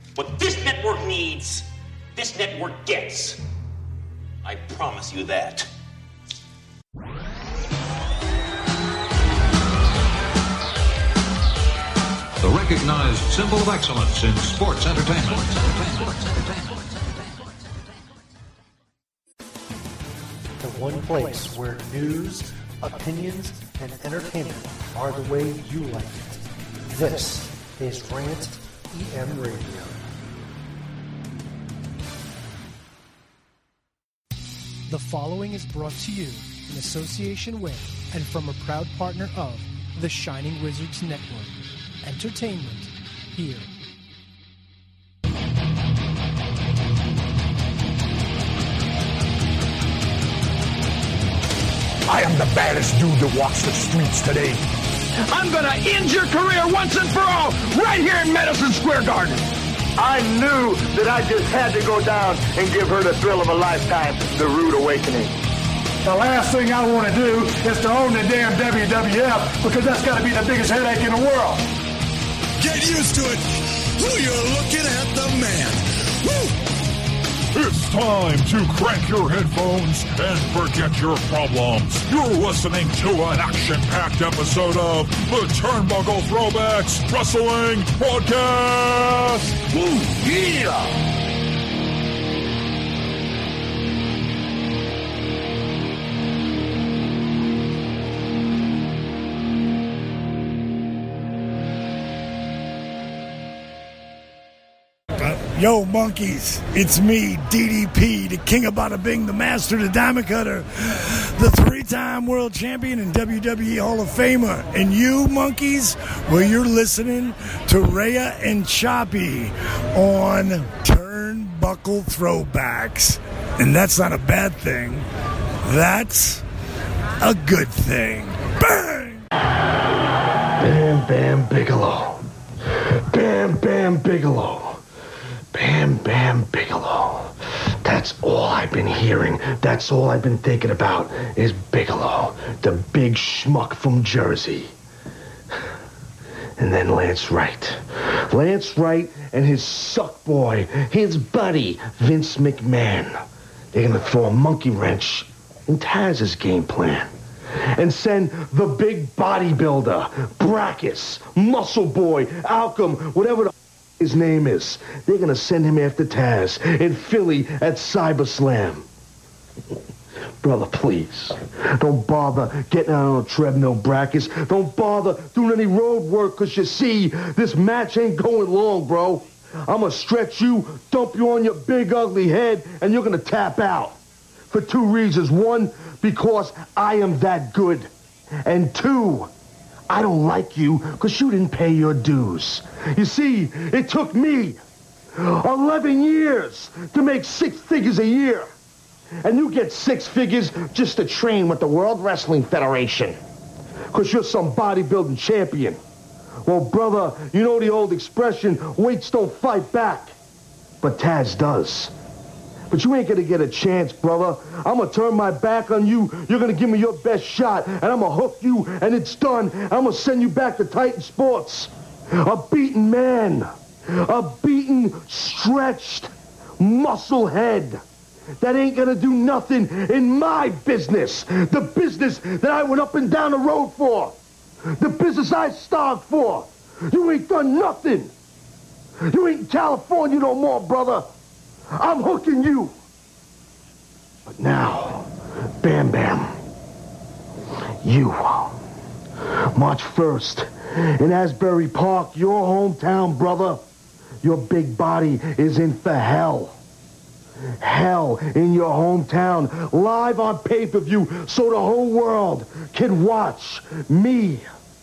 What this network needs, this network gets. I promise you that. The recognized symbol of excellence in sports entertainment. The one place where news, opinions, and entertainment are the way you like it. This is Rant EM Radio. The following is brought to you in association with and from a proud partner of the Shining Wizards Network. Entertainment here. I am the baddest dude that walks the streets today. I'm gonna end your career once and for all, right here in Madison Square Garden. I knew that I just had to go down and give her the thrill of a lifetime, the rude awakening. The last thing I want to do is to own the damn WWF, because that's got to be the biggest headache in the world. Get used to it. Ooh, you're looking at the man. Woo! It's time to crank your headphones and forget your problems. You're listening to an action-packed episode of the Turnbuckle Throwbacks Wrestling Podcast. Ooh, yeah! Yo, monkeys, it's me, DDP, the king of Bada Bing, the master, the diamond cutter, the three-time world champion and WWE Hall of Famer. And you, monkeys, well, you're listening to Rhea and Choppy on Turnbuckle Throwbacks. And that's not a bad thing. That's a good thing. Bang! Bam Bam Bigelow. Bam Bam Bigelow. Bam Bam Bigelow. That's all I've been hearing. That's all I've been thinking about is Bigelow, the big schmuck from Jersey. And then Lance Wright. Lance Wright and his suck boy, his buddy, Vince McMahon. They're going to throw a monkey wrench in Taz's game plan and send the big bodybuilder, Brackus, Muscle Boy, Alchem, whatever the his name is. They're going to send him after Taz in Philly at CyberSlam. Brother, please, don't bother getting out on a treadmill, Brackus. Don't bother doing any road work, because you see, this match ain't going long, bro. I'm going to stretch you, dump you on your big, ugly head, and you're going to tap out. For two reasons. One, because I am that good. And two, I don't like you because you didn't pay your dues. You see, it took me 11 years to make 6 figures a year. And you get 6 figures just to train with the World Wrestling Federation. Because you're some bodybuilding champion. Well, brother, you know the old expression, weights don't fight back. But Taz does. But you ain't gonna get a chance, brother. I'm gonna turn my back on you. You're gonna give me your best shot, and I'm gonna hook you, and it's done. I'm gonna send you back to Titan Sports. A beaten man. A beaten, stretched, muscle head. That ain't gonna do nothing in my business. The business that I went up and down the road for. The business I starved for. You ain't done nothing. You ain't in California no more, brother. I'm hooking you. But now, Bam Bam, you, March 1st, in Asbury Park, your hometown, brother, your big body is in for hell. Hell in your hometown, live on pay-per-view, so the whole world can watch me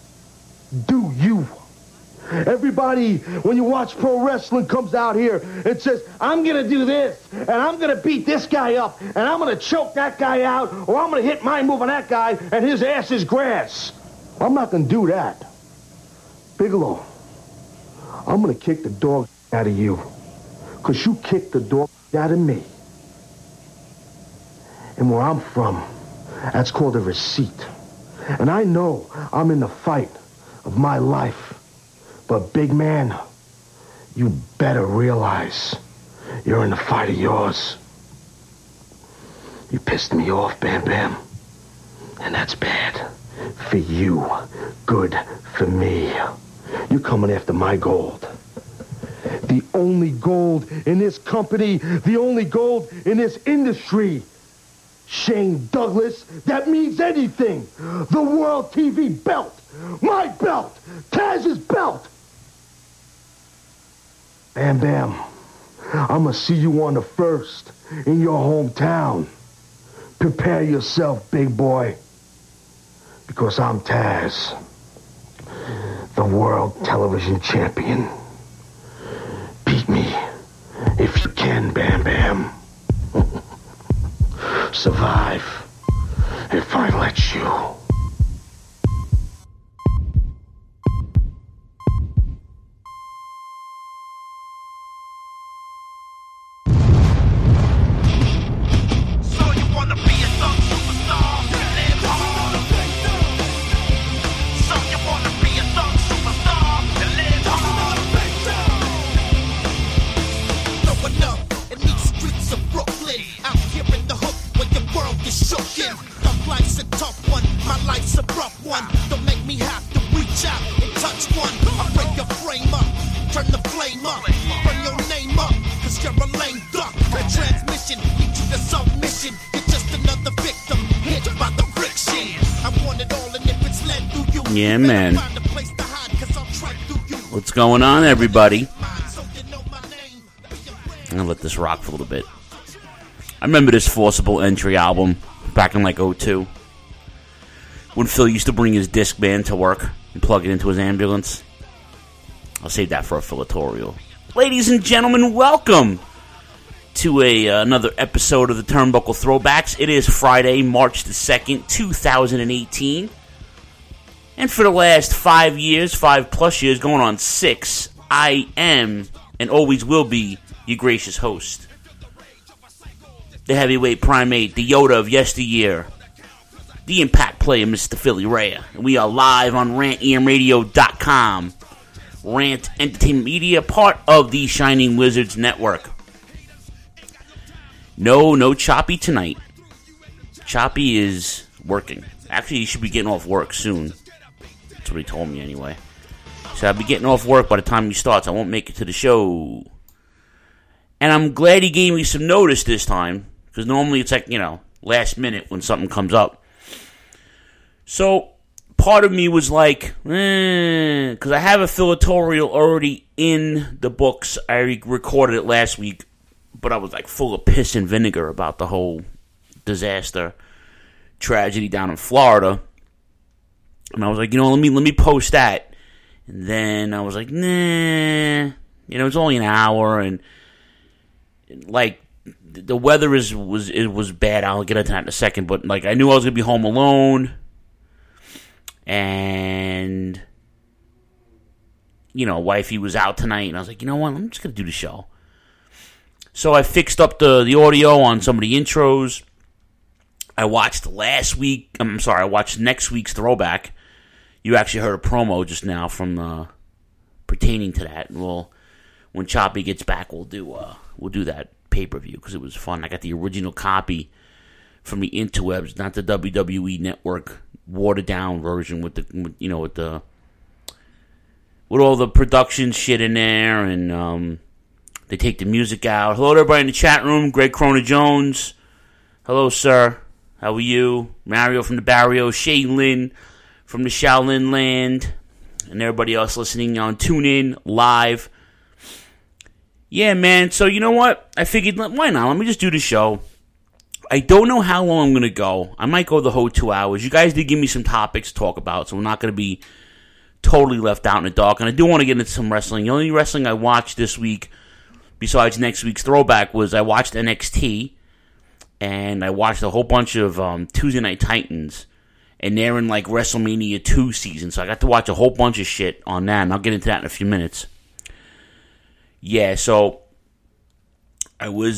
do you. Everybody, when you watch pro wrestling, comes out here and says, I'm going to do this, and I'm going to beat this guy up, and I'm going to choke that guy out, or I'm going to hit my move on that guy, and his ass is grass. I'm not going to do that. Bigelow, I'm going to kick the dog out of you, because you kicked the dog out of me. And where I'm from, that's called a receipt. And I know I'm in the fight of my life. But big man, you better realize you're in a fight of yours. You pissed me off, Bam Bam. And that's bad. For you. Good for me. You're coming after my gold. The only gold in this company, the only gold in this industry. Shane Douglas, that means anything. The World TV belt. My belt. Taz's belt. Bam Bam, I'ma see you on the 1st in your hometown. Prepare yourself, big boy. Because I'm Taz, the world television champion. Beat me if you can, Bam Bam. Survive if I let you. Yeah, man. What's going on, everybody? I'm gonna let this rock for a little bit. I remember this Forcible Entry album back in like 2002 when Phil used to bring his Discman to work and plug it into his ambulance. I'll save that for a filatorial. Ladies and gentlemen, welcome to another episode of the Turnbuckle Throwbacks. It is Friday, March the 2nd, 2018. And for the last 5 years, 5+ years, going on 6, I am and always will be your gracious host. The heavyweight primate, the Yoda of yesteryear, the impact player, Mr. Philly Ray. And we are live on rantemradio.com. Rant Entertainment Media, part of the Shining Wizards Network. No Choppy tonight. Choppy is working. Actually, he should be getting off work soon. That's what he told me anyway. So I'll be getting off work by the time he starts. I won't make it to the show. And I'm glad he gave me some notice this time. Because normally it's like, last minute when something comes up. So, part of me was like, because I have a filatorial already in the books. I recorded it last week. But I was like full of piss and vinegar about the whole disaster, tragedy down in Florida. And I was like, let me post that. And then I was like, nah, it's only an hour, and like the weather was bad. I'll get into that in a second. But like I knew I was gonna be home alone, and wifey was out tonight, and I was like, you know what? I'm just gonna do the show. So I fixed up the audio on some of the intros. I watched next week's throwback. You actually heard a promo just now from pertaining to that. Well, when Choppy gets back, we'll do that pay-per-view because it was fun. I got the original copy from the interwebs, not the WWE Network watered down version with all the production shit in there, and they take the music out. Hello to everybody in the chat room. Greg Corona Jones. Hello, sir. How are you? Mario from the Barrio. Shane Lynn from the Shaolin Land. And everybody else listening on TuneIn Live. Yeah, man. So, you know what? I figured, why not? Let me just do the show. I don't know how long I'm going to go. I might go the whole 2 hours. You guys did give me some topics to talk about, so I'm not going to be totally left out in the dark. And I do want to get into some wrestling. The only wrestling I watched this week, besides next week's throwback, was I watched NXT. And I watched a whole bunch of Tuesday Night Titans. And they're in like WrestleMania 2 season. So I got to watch a whole bunch of shit on that. And I'll get into that in a few minutes. Yeah, so I was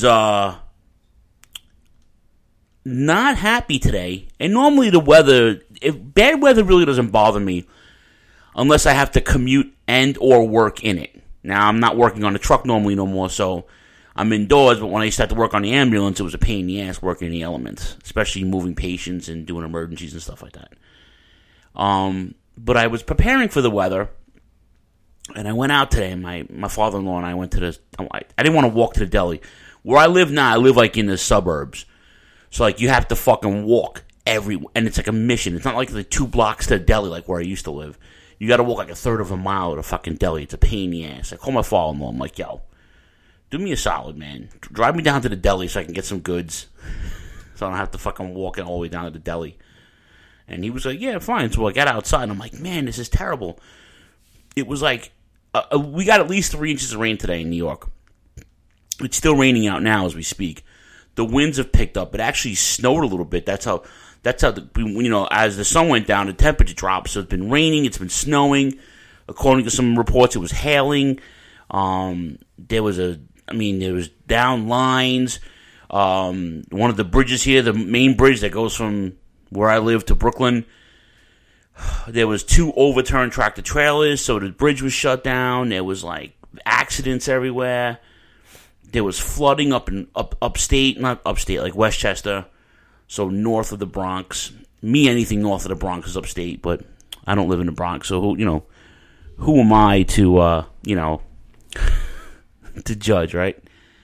not happy today. And normally the weather, bad weather really doesn't bother me unless I have to commute and or work in it. Now, I'm not working on the truck normally no more, so I'm indoors, but when I used to have to work on the ambulance, it was a pain in the ass working in the elements, especially moving patients and doing emergencies and stuff like that. But I was preparing for the weather, and I went out today, and my father-in-law and I went to I didn't want to walk to the deli. Where I live now, I live like in the suburbs. So like you have to fucking walk and it's like a mission. It's not like the 2 blocks to the deli like where I used to live. You got to walk like a third of a mile to a fucking deli. It's a pain in the ass. I call my father-in-law. I'm like, yo, do me a solid, man. Drive me down to the deli so I can get some goods. So I don't have to fucking walk all the way down to the deli. And he was like, yeah, fine. So I got outside and I'm like, man, this is terrible. It was like, we got at least 3 inches of rain today in New York. It's still raining out now as we speak. The winds have picked up. It actually snowed a little bit. That's how as the sun went down, the temperature dropped. So it's been raining. It's been snowing. According to some reports, it was hailing. There was down lines. One of the bridges here, the main bridge that goes from where I live to Brooklyn, there was 2 overturned tractor trailers. So the bridge was shut down. There was like accidents everywhere. There was flooding upstate, not upstate, like Westchester, so north of the Bronx. Anything north of the Bronx is upstate, but I don't live in the Bronx, so who am I to to judge, right?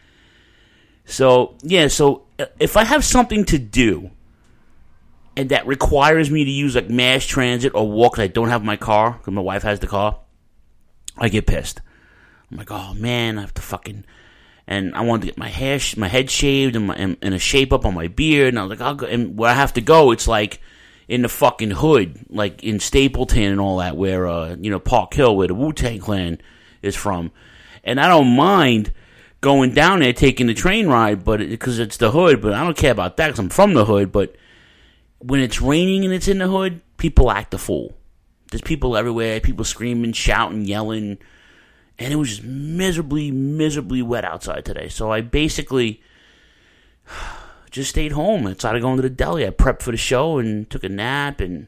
So if I have something to do and that requires me to use like mass transit or walk, 'cause I don't have my car because my wife has the car, I get pissed. I'm like, oh man, I have to fucking. And I wanted to get my head shaved and a shape up on my beard. And I was like, I'll go. And where I have to go, it's like in the fucking hood, like in Stapleton and all that, where, Park Hill, where the Wu-Tang Clan is from. And I don't mind going down there, taking the train ride, but because it's the hood, but I don't care about that because I'm from the hood. But when it's raining and it's in the hood, people act a fool. There's people everywhere, people screaming, shouting, yelling. And it was just miserably, miserably wet outside today. So I basically just stayed home instead of going to the deli. I prepped for the show and took a nap. And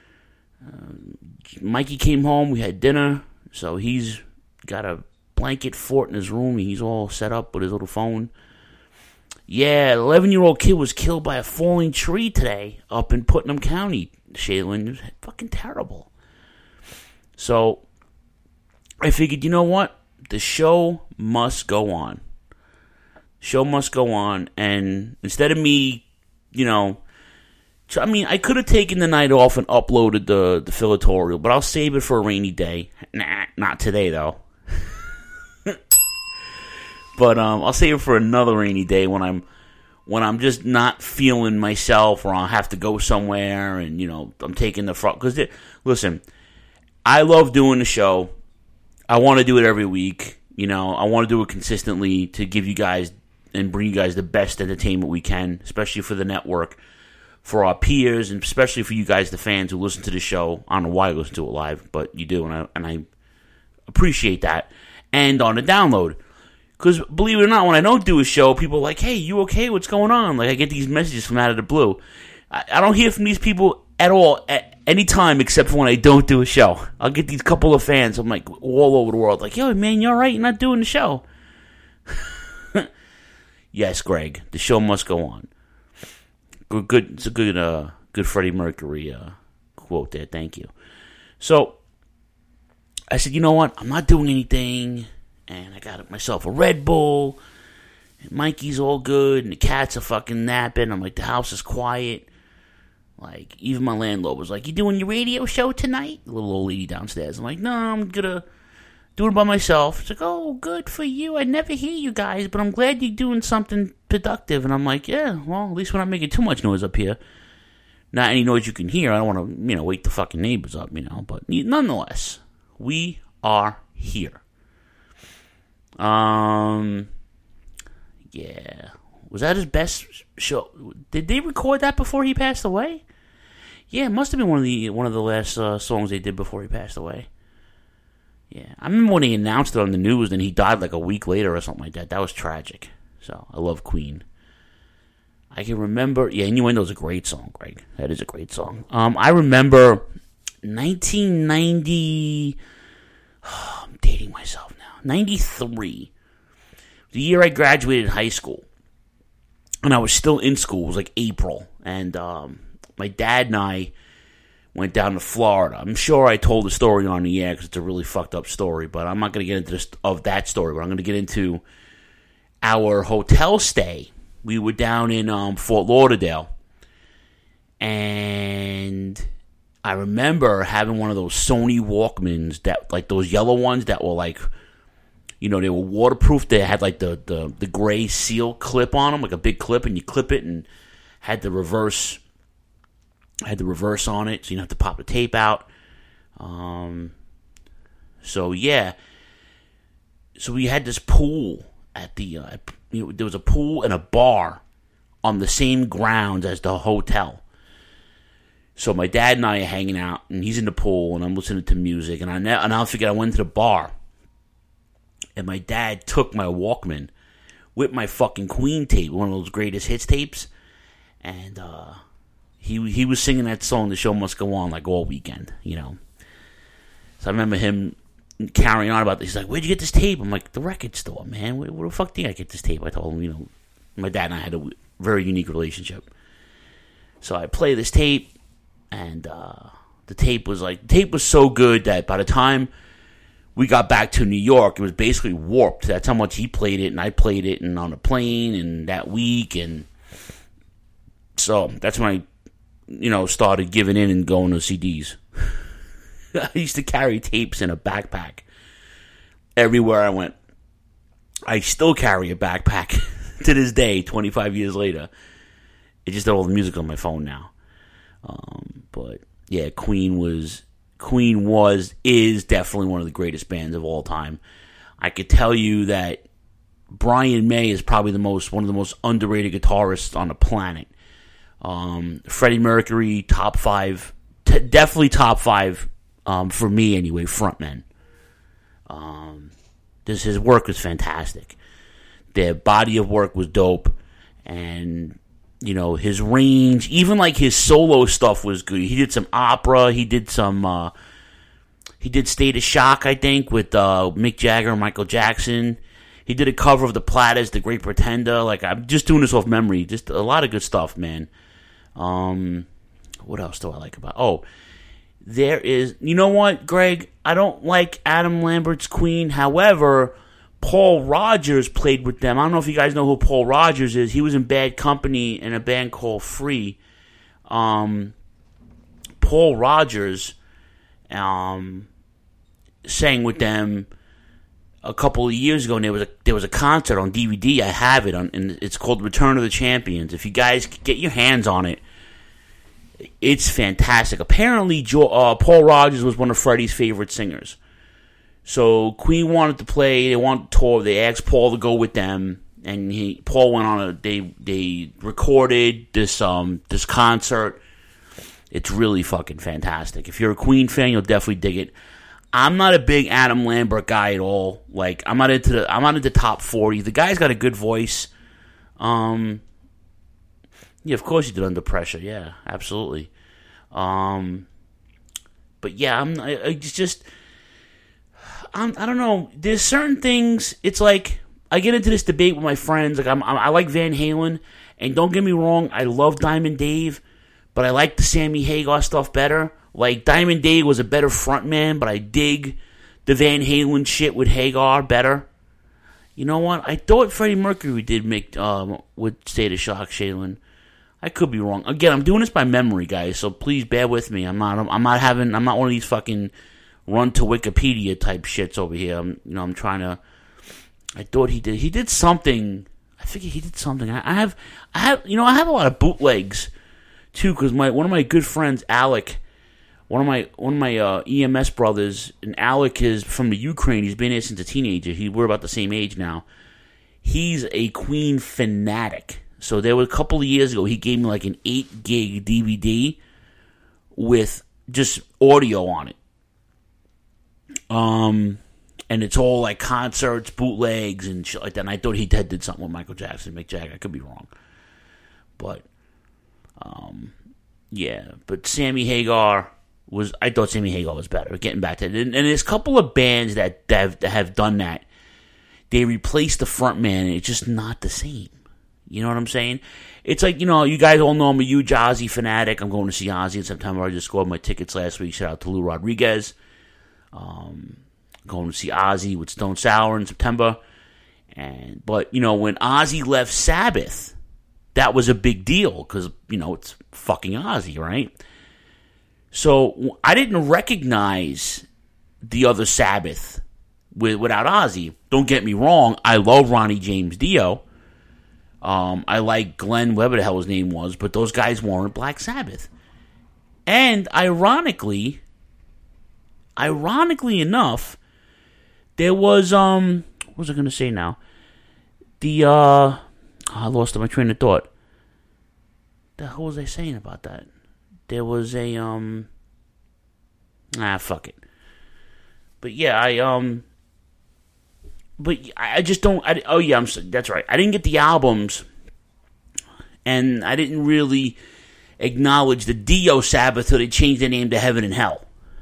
Mikey came home. We had dinner. So he's got a blanket fort in his room. He's all set up with his little phone. Yeah, an 11-year-old kid was killed by a falling tree today up in Putnam County, Shaylin. It was fucking terrible. So I figured, you know what? The show must go on. Show must go on. And instead of me, I could have taken the night off and uploaded the filatorial, but I'll save it for a rainy day. Nah, not today, though. But I'll save it for another rainy day when I'm just not feeling myself, or I'll have to go somewhere and, I'm taking the front. Because, listen, I love doing the show. I want to do it every week. I want to do it consistently to give you guys and bring you guys the best entertainment we can, especially for the network, for our peers, and especially for you guys, the fans who listen to the show. I don't know why you listen to it live, but you do, and I appreciate that. And on the download. Because believe it or not, when I don't do a show, people are like, hey, you okay? What's going on? Like, I get these messages from out of the blue. I don't hear from these people at all at any time except for when I don't do a show. I'll get these couple of fans, I'm like, all over the world, like, yo, man, you all right? You're not doing the show. Yes, Greg, the show must go on. Good. It's a good Freddie Mercury quote there. Thank you. So I said, you know what? I'm not doing anything, and I got myself a Red Bull. And Mikey's all good, and the cats are fucking napping. I'm like, the house is quiet. Like, even my landlord was like, you doing your radio show tonight? The little old lady downstairs. I'm like, no, I'm gonna do it by myself. It's like, oh, good for you. I never hear you guys, but I'm glad you're doing something productive. And I'm like, yeah, well, at least we're not making too much noise up here. Not any noise you can hear. I don't want to, wake the fucking neighbors up, But nonetheless, we are here. Yeah. Was that his best show? Did they record that before he passed away? Yeah, it must have been one of the last songs they did before he passed away. Yeah, I remember when he announced it on the news, and he died like a week later or something like that. That was tragic. So I love Queen. I can remember. Yeah, Innuendo's a great song, Greg. That is a great song. I remember 1990. Oh, I'm dating myself now. 93. The year I graduated high school. And I was still in school. It was like April. And my dad and I went down to Florida. I'm sure I told the story on the air because it's a really fucked up story. But I'm not going to get into that story. But I'm going to get into our hotel stay. We were down in Fort Lauderdale. And I remember having one of those Sony Walkmans, that like those yellow ones that were like, you know, they were waterproof. They had like the gray seal clip on them, like a big clip, and you clip it and had the reverse on it, so you didn't have to pop the tape out. So yeah. So we had this pool at the, there was a pool and a bar on the same grounds as the hotel. So my dad and I are hanging out, and he's in the pool, and I'm listening to music, and I'll forget I went to the bar. And my dad took my Walkman with my fucking Queen tape, one of those greatest hits tapes, and he was singing that song, "The Show Must Go On," like all weekend, you know. So I remember him carrying on about this. He's like, "Where'd you get this tape?" I'm like, "The record store, man. Where the fuck did I get this tape?" I told him, you know, my dad and I had a very unique relationship. So I play this tape, and the tape was so good that by the time we got back to New York, it was basically warped. That's how much he played it, and I played it, and on a plane, and that week, and so that's when I, you know, started giving in and going to CDs. I used to carry tapes in a backpack everywhere I went. I still carry a backpack to this day, 25 years later. It's just all the music on my phone now. But yeah, Queen is definitely one of the greatest bands of all time. I could tell you that Brian May is probably one of the most underrated guitarists on the planet. Freddie Mercury, top 5, definitely top 5 for me anyway. Frontman. His work was fantastic. Their body of work was dope, and you know, his range, even like his solo stuff was good. He did some opera. He did some. He did "State of Shock," I think, with Mick Jagger and Michael Jackson. He did a cover of the Platters, "The Great Pretender." Like, I'm just doing this off memory. Just a lot of good stuff, man. What else do I like about? Oh, there is. You know what, Greg? I don't like Adam Lambert's Queen. However, Paul Rogers played with them. I don't know if you guys know who Paul Rogers is. He was in Bad Company in a band called Free. Paul Rogers sang with them a couple of years ago, and there was a concert on DVD. I have it and it's called Return of the Champions. If you guys get your hands on it, it's fantastic. Apparently, Paul Rogers was one of Freddie's favorite singers. So Queen wanted to play. They wanted to tour. They asked Paul to go with them, and Paul went on they recorded this concert. It's really fucking fantastic. If you're a Queen fan, you'll definitely dig it. I'm not a big Adam Lambert guy at all. Like, I'm not into top 40. The guy's got a good voice. Yeah, of course he did Under Pressure. Yeah, absolutely. But yeah, I don't know. There's certain things. It's like I get into this debate with my friends. Like I like Van Halen, and don't get me wrong, I love Diamond Dave, but I like the Sammy Hagar stuff better. Like Diamond Dave was a better frontman, but I dig the Van Halen shit with Hagar better. You know what? I thought Freddie Mercury did make with State of Shock, Shaylin. I could be wrong. Again, I'm doing this by memory, guys. So please bear with me. I'm not one of these fucking run to Wikipedia type shits over here. I'm trying to. I thought he did something. I figured he did something. I have a lot of bootlegs too, because one of my good friends, Alec, one of my EMS brothers, and Alec is from the Ukraine. He's been here since a teenager. We're about the same age now. He's a Queen fanatic. So there was a couple of years ago, he gave me like an 8 gig DVD with just audio on it. And it's all like concerts, bootlegs, and shit like that. And I thought he did something with Michael Jackson, Mick Jagger. I could be wrong. But, yeah. But Sammy Hagar I thought Sammy Hagar was better. Getting back to it. And there's a couple of bands that have done that. they replaced the front man, and it's just not the same. You know what I'm saying? It's like, you guys all know I'm a huge Ozzy fanatic. I'm going to see Ozzy in September. I just scored my tickets last week. Shout out to Lou Rodriguez. Going to see Ozzy with Stone Sour in September. But when Ozzy left Sabbath, that was a big deal because, it's fucking Ozzy, right? So I didn't recognize the other Sabbath without Ozzy. Don't get me wrong. I love Ronnie James Dio. I like Glenn, whatever the hell his name was, but those guys weren't Black Sabbath. And ironically enough, there was, what was I going to say now? I lost my train of thought. The hell was I saying about that? There was a, fuck it. But yeah, I just don't, that's right. I didn't get the albums, and I didn't really acknowledge the Dio Sabbath till they changed their name to Heaven and Hell,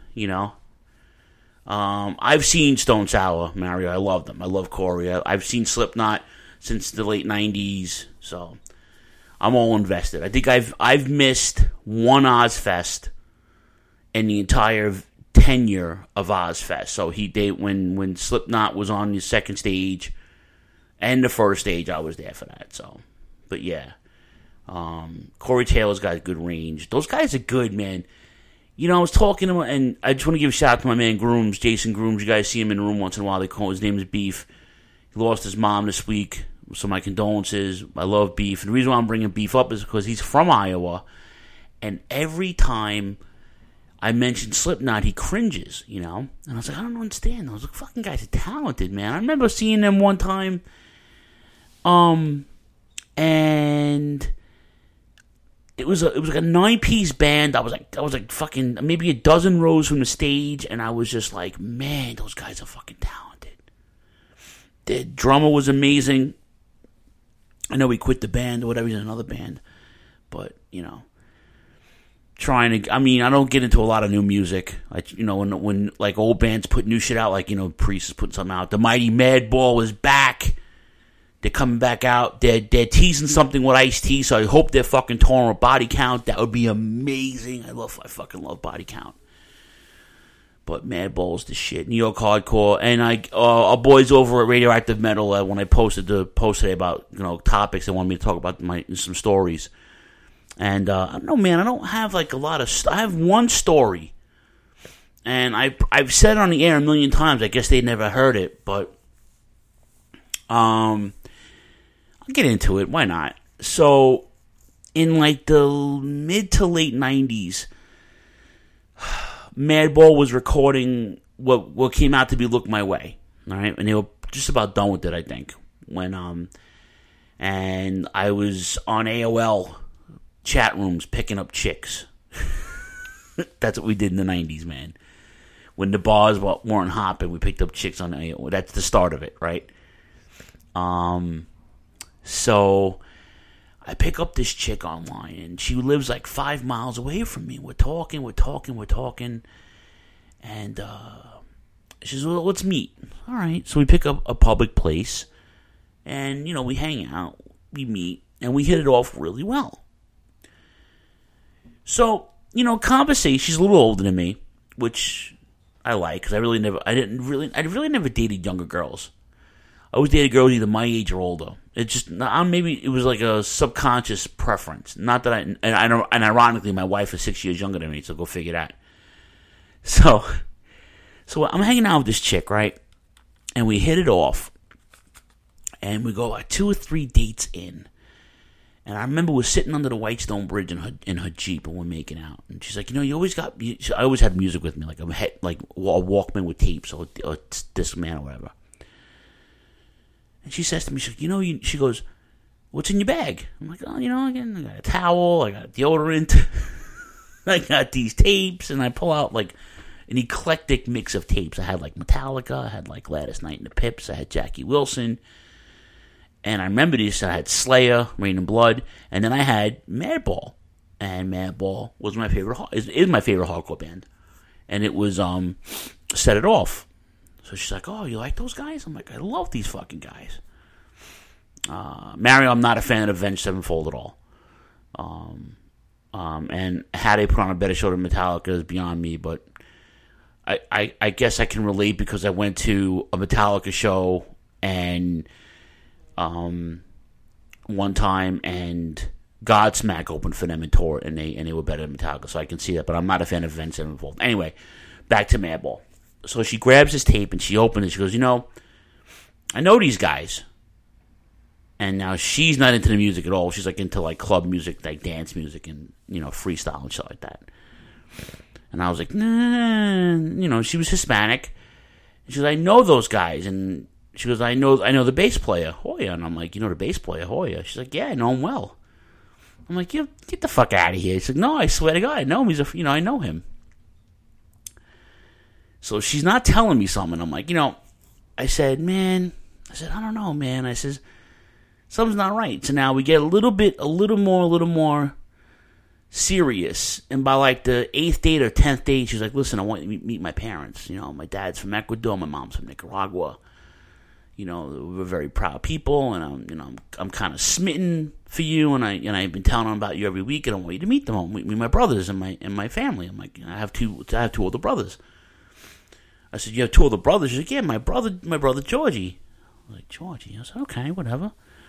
I've seen Stone Sour, Mario. I love them. I love Corey. I've seen Slipknot since the late 90s, so I'm all invested. I think I've missed one Ozfest in the entire tenure of Ozfest. So when Slipknot was on the second stage and the first stage, I was there for that. So, but yeah, Corey Taylor's got a good range. Those guys are good, man. I was talking to him, and I just want to give a shout out to my man Grooms, Jason Grooms. You guys see him in the room once in a while. They call his name is Beef. He lost his mom this week, so my condolences. I love Beef, and the reason why I'm bringing Beef up is because he's from Iowa, and every time I mentioned Slipknot, he cringes, And I was like, I don't understand. Those fucking guys are talented, man. I remember seeing them one time, and it was like a 9-piece band. I was like fucking maybe a dozen rows from the stage, and I was just like, man, those guys are fucking talented. The drummer was amazing. I know he quit the band or whatever. He's in another band, but I don't get into a lot of new music. When like old bands put new shit out, like Priest is putting something out. The Mighty Madball is back. They're coming back out. They're teasing something with Ice-T, so I hope they're fucking touring with Body Count. That would be amazing. I fucking love Body Count. But Madball's the shit. New York Hardcore. And our boys over at Radioactive Metal, when I posted the post today about, topics, they wanted me to talk about some stories. And, I don't know, man, I don't have like a lot of, I have one story. And I've said it on the air a million times. I guess they never heard it, but, I'll get into it. Why not? So, in like the mid to late 90s, Madball was recording what came out to be Look My Way. All right? And they were just about done with it, I think. And I was on AOL chat rooms picking up chicks. That's what we did in the 90s, man. When the bars weren't hopping, we picked up chicks on AOL. That's the start of it, right? So I pick up this chick online, and she lives like 5 miles away from me. We're talking, and she says, well, let's meet. All right, so we pick up a public place, and, we hang out, we meet, and we hit it off really well. So, conversation, she's a little older than me, which I like, because I really never dated younger girls. I always dated girls either my age or older. It's just, maybe it was like a subconscious preference. Not that and ironically, my wife is 6 years younger than me, so go figure that. So I'm hanging out with this chick, right? And we hit it off. And we go like 2 or 3 dates in. And I remember we're sitting under the Whitestone Bridge in her Jeep, and we're making out. And she's like, I always had music with me, like a Walkman with tapes, or Discman or whatever. And she says to me, she goes, what's in your bag? I'm like, again, I got a towel, I got deodorant, I got these tapes, and I pull out like an eclectic mix of tapes. I had like Metallica, I had like Gladys Knight and the Pips, I had Jackie Wilson, and I remember this, I had Slayer, Rain and Blood, and then I had Madball. And Madball was is my favorite hardcore band. And it was Set It Off. So So she's like, oh, you like those guys? I'm like, I love these fucking guys. Mario, I'm not a fan of Avenged Sevenfold at all. And how they put on a better show than Metallica is beyond me, but I guess I can relate because I went to a Metallica show and one time, and Godsmack opened for them and toured, and they were better than Metallica, so I can see that, but I'm not a fan of Avenged Sevenfold. Anyway, back to Madball. So she grabs this tape and she opens it. She goes, I know these guys. And now she's not into the music at all. She's like into like club music, like dance music, and freestyle and shit like that. And I was like, nah. She was Hispanic. She goes, I know those guys. And she goes, I know the bass player, Hoya. And I'm like, the bass player, Hoya? She's like, yeah, I know him well. I'm like, get the fuck out of here. She's like, no, I swear to God, I know him. I know him. So she's not telling me something. I'm like, I said, I don't know, man. I says, something's not right. So now we get a little more serious. And by like the 8th date or 10th date, she's like, listen, I want you to meet my parents. My dad's from Ecuador, my mom's from Nicaragua. We're very proud people, and I'm kind of smitten for you, and I've been telling them about you every week, and I want you to meet them. Meet my brothers and my family. I'm like, I have two older brothers. I said, you have two older brothers? She's like, yeah, my brother Georgie. I was like, Georgie? I said, okay, whatever.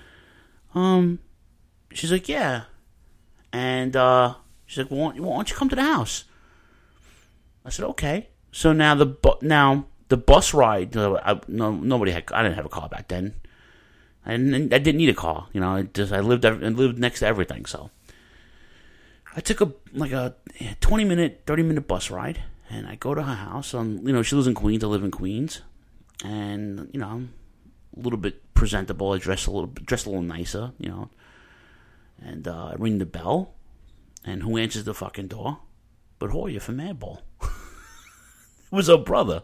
She's like, yeah. And she's like, well, why don't you come to the house? I said, okay. So now the bus ride, I didn't have a car back then. I didn't need a car, I lived next to everything, so I took a 20-minute, 30-minute bus ride, and I go to her house. She lives in Queens, I live in Queens, and I'm a little bit presentable. I dress a little nicer, and I ring the bell, and who answers the fucking door? But Hoya from Madball. It was her brother.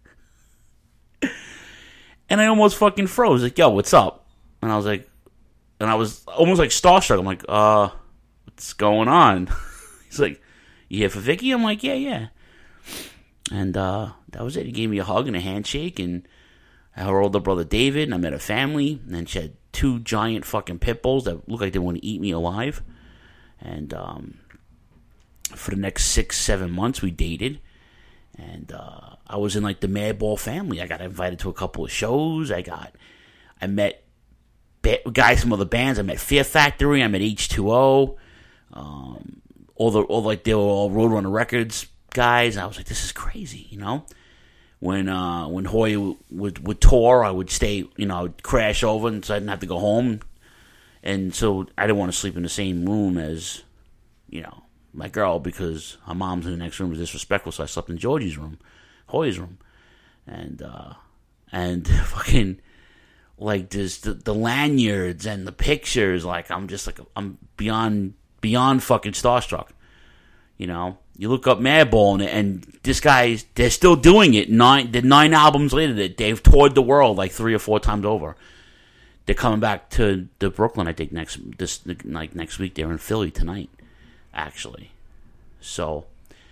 And I almost fucking froze. Like, yo, what's up? And I was like, and I was almost like starstruck. I'm like, what's going on? He's like, you here for Vicky? I'm like, yeah. And that was it. He gave me a hug and a handshake, and her older brother David, and I met her family, and then she had 2 giant fucking pit bulls that looked like they want to eat me alive. And for the next 6-7 months, we dated. And I was in like the Madball family. I got invited to a couple of shows. I met guys from other bands. I met Fear Factory. I met H2O. They were all Roadrunner Records guys. And I was like, this is crazy, When Hoya would tour, I would stay. I would crash over, and so I didn't have to go home. And so I didn't want to sleep in the same room as, my girl, because her mom's in the next room was disrespectful, so I slept in Georgie's room, Hoya's room, and fucking like this the lanyards and the pictures, like I'm just like I'm beyond fucking starstruck, You look up Madball and this guy, they're still doing it. 9 albums later, that they've toured the world like 3 or 4 times over. They're coming back to Brooklyn, I think next week. They're in Philly tonight, actually. So,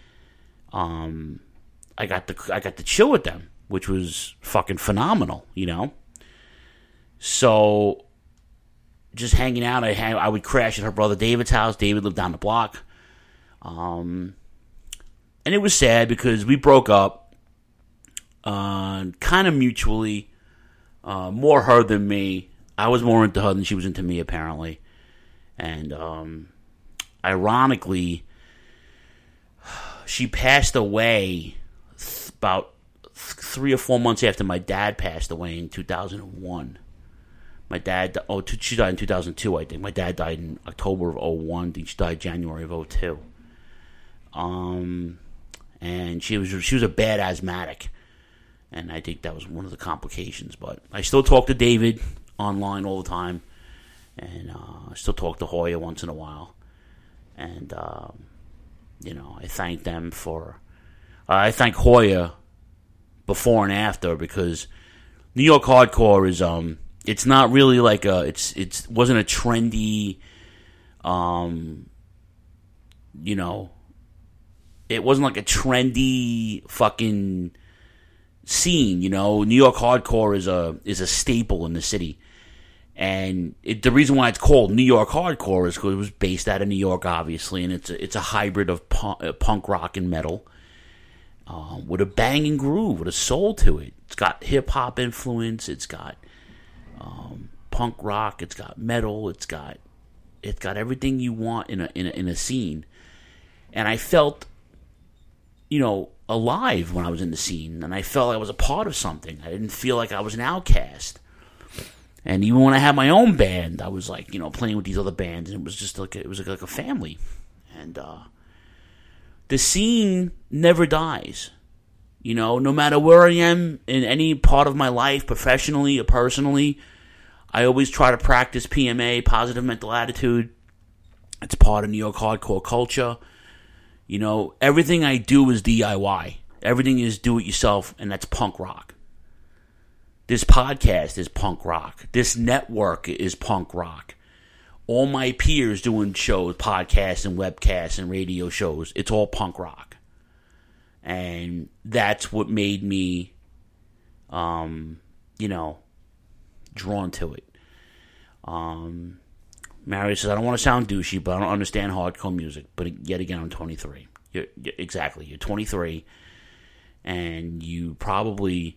I got to chill with them, which was fucking phenomenal, So, just hanging out, I would crash at her brother David's house. David lived down the block. And it was sad because we broke up, kind of mutually, more her than me. I was more into her than she was into me, apparently. And, ironically, she passed away about 3 or 4 months after my dad passed away in 2001. My dad, she died in 2002, I think. My dad died in October of 01. She died January of 02. And she was a bad asthmatic, and I think that was one of the complications. But I still talk to David online all the time, and I still talk to Hoya once in a while, and I thank them for. I thank Hoya before and after, because New York hardcore is it's not really like it wasn't a trendy it wasn't like a trendy fucking scene. You know, New York hardcore is a staple in the city. And the reason why it's called New York hardcore is because it was based out of New York, obviously, and it's a hybrid of punk rock and metal, with a banging groove, with a soul to it. It's got hip hop influence. It's got punk rock. It's got metal. It's got everything you want in a scene. And I felt, alive when I was in the scene, and I felt like I was a part of something. I didn't feel like I was an outcast. And even when I had my own band, I was like, playing with these other bands, and it was just like a family. And the scene never dies. No matter where I am in any part of my life, professionally or personally, I always try to practice PMA, positive mental attitude. It's part of New York hardcore culture. Everything I do is DIY. Everything is do it yourself, and that's punk rock. This podcast is punk rock. This network is punk rock. All my peers doing shows, podcasts and webcasts and radio shows, it's all punk rock. And that's what made me, drawn to it. Mario says, I don't want to sound douchey, but I don't understand hardcore music. But yet again, I'm 23. You're 23, and you probably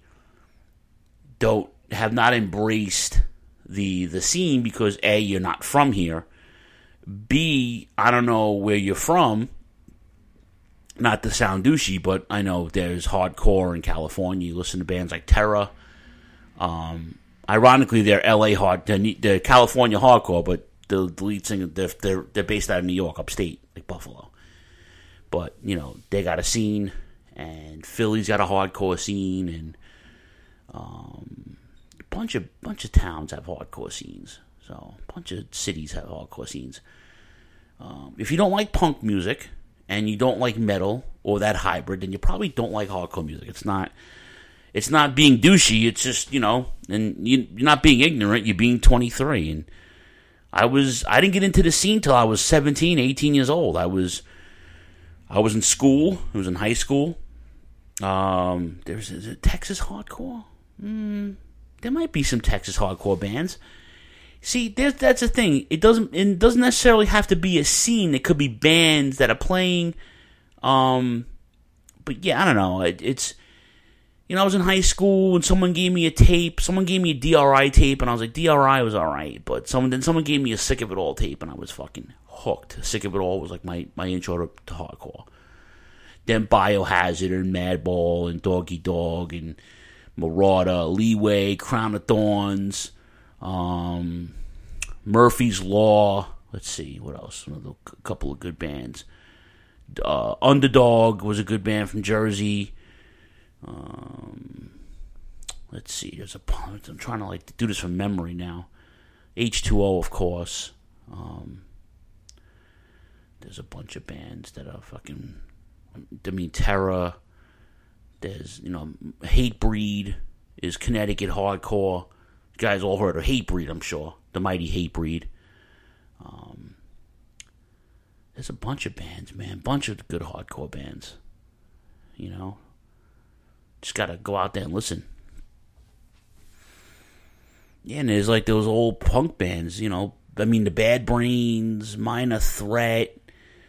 have not embraced the scene because A, you're not from here. B, I don't know where you're from. Not to sound douchey, but I know there's hardcore in California. You listen to bands like Terror. Ironically, they're they're California hardcore, but the lead singer, they're based out of New York, upstate, like Buffalo. But they got a scene, and Philly's got a hardcore scene, and a bunch of towns have hardcore scenes. So a bunch of cities have hardcore scenes. If you don't like punk music and you don't like metal or that hybrid, then you probably don't like hardcore music. It's not being douchey. It's just and you're not being ignorant. You're being 23. And I didn't get into the scene till I was 17, 18 years old. I was in school. I was in high school. There's a Texas hardcore. There might be some Texas hardcore bands. See, that's the thing. It doesn't necessarily have to be a scene. It could be bands that are playing. But yeah, I don't know. It's I was in high school and someone gave me a tape. Someone gave me a DRI tape, and I was like, DRI was alright. But someone gave me a Sick of It All tape, and I was fucking hooked. Sick of It All was like my intro to hardcore. Then Biohazard and Madball and Doggy Dog and Marauder, Leeway, Crown of Thorns, Murphy's Law. Let's see, what else? A couple of good bands. Underdog was a good band from Jersey. Let's see, I'm trying to do this from memory now. H2O, of course. There's a bunch of bands that are fucking... Terror. There's, Hatebreed is Connecticut hardcore. You guys all heard of Hatebreed, I'm sure. The mighty Hatebreed. There's a bunch of bands, man. Bunch of good hardcore bands. Just gotta go out there and listen. Yeah, and there's like those old punk bands, the Bad Brains, Minor Threat,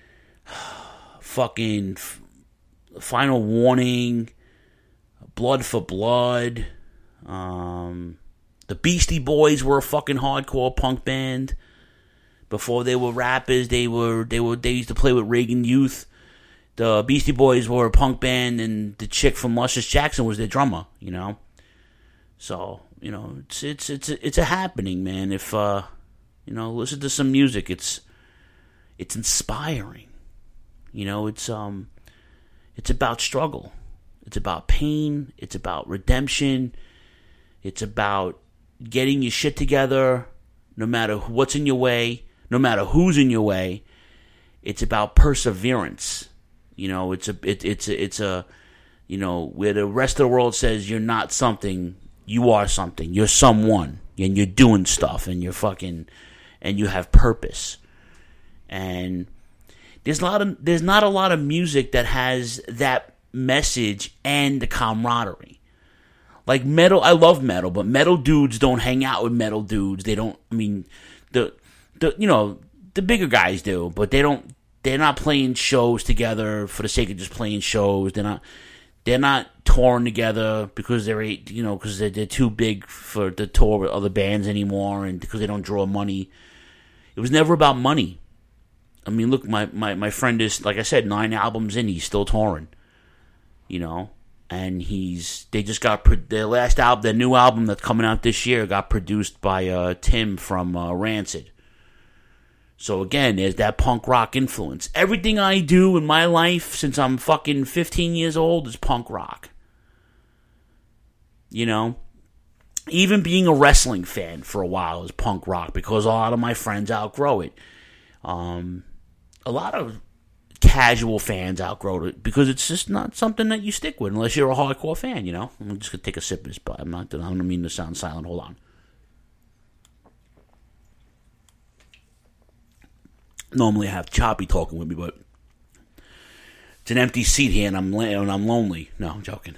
fucking Final Warning, Blood for Blood. The Beastie Boys were a fucking hardcore punk band. Before they were rappers, they used to play with Reagan Youth. The Beastie Boys were a punk band, and the chick from Luscious Jackson was their drummer. So it's a happening, man. If listen to some music, it's inspiring. It's about struggle. It's about pain. It's about redemption. It's about getting your shit together, no matter what's in your way, no matter who's in your way. It's about perseverance. It's a where the rest of the world says you're not something, you are something. You're someone, and you're doing stuff, and you're fucking, and you have purpose. And there's not a lot of music that has that message and the camaraderie. Like metal, I love metal, but metal dudes don't hang out with metal dudes. They don't. I mean, the bigger guys do, but they don't. They're not playing shows together for the sake of just playing shows. They're not touring together because because they're too big for the tour with other bands anymore, and because they don't draw money. It was never about money. I mean, look, my friend is, like I said, 9 albums in, he's still touring. And they just got their last album, their new album that's coming out this year, got produced by Tim from Rancid. So again, there's that punk rock influence. Everything I do in my life since I'm fucking 15 years old is punk rock. Even being a wrestling fan for a while is punk rock because a lot of my friends outgrow it. A lot of casual fans outgrow it because it's just not something that you stick with unless you're a hardcore fan, I'm just going to take a sip of this, but I don't mean to sound silent. Hold on. Normally I have Choppy talking with me, but it's an empty seat here and I'm lonely. No, I'm joking.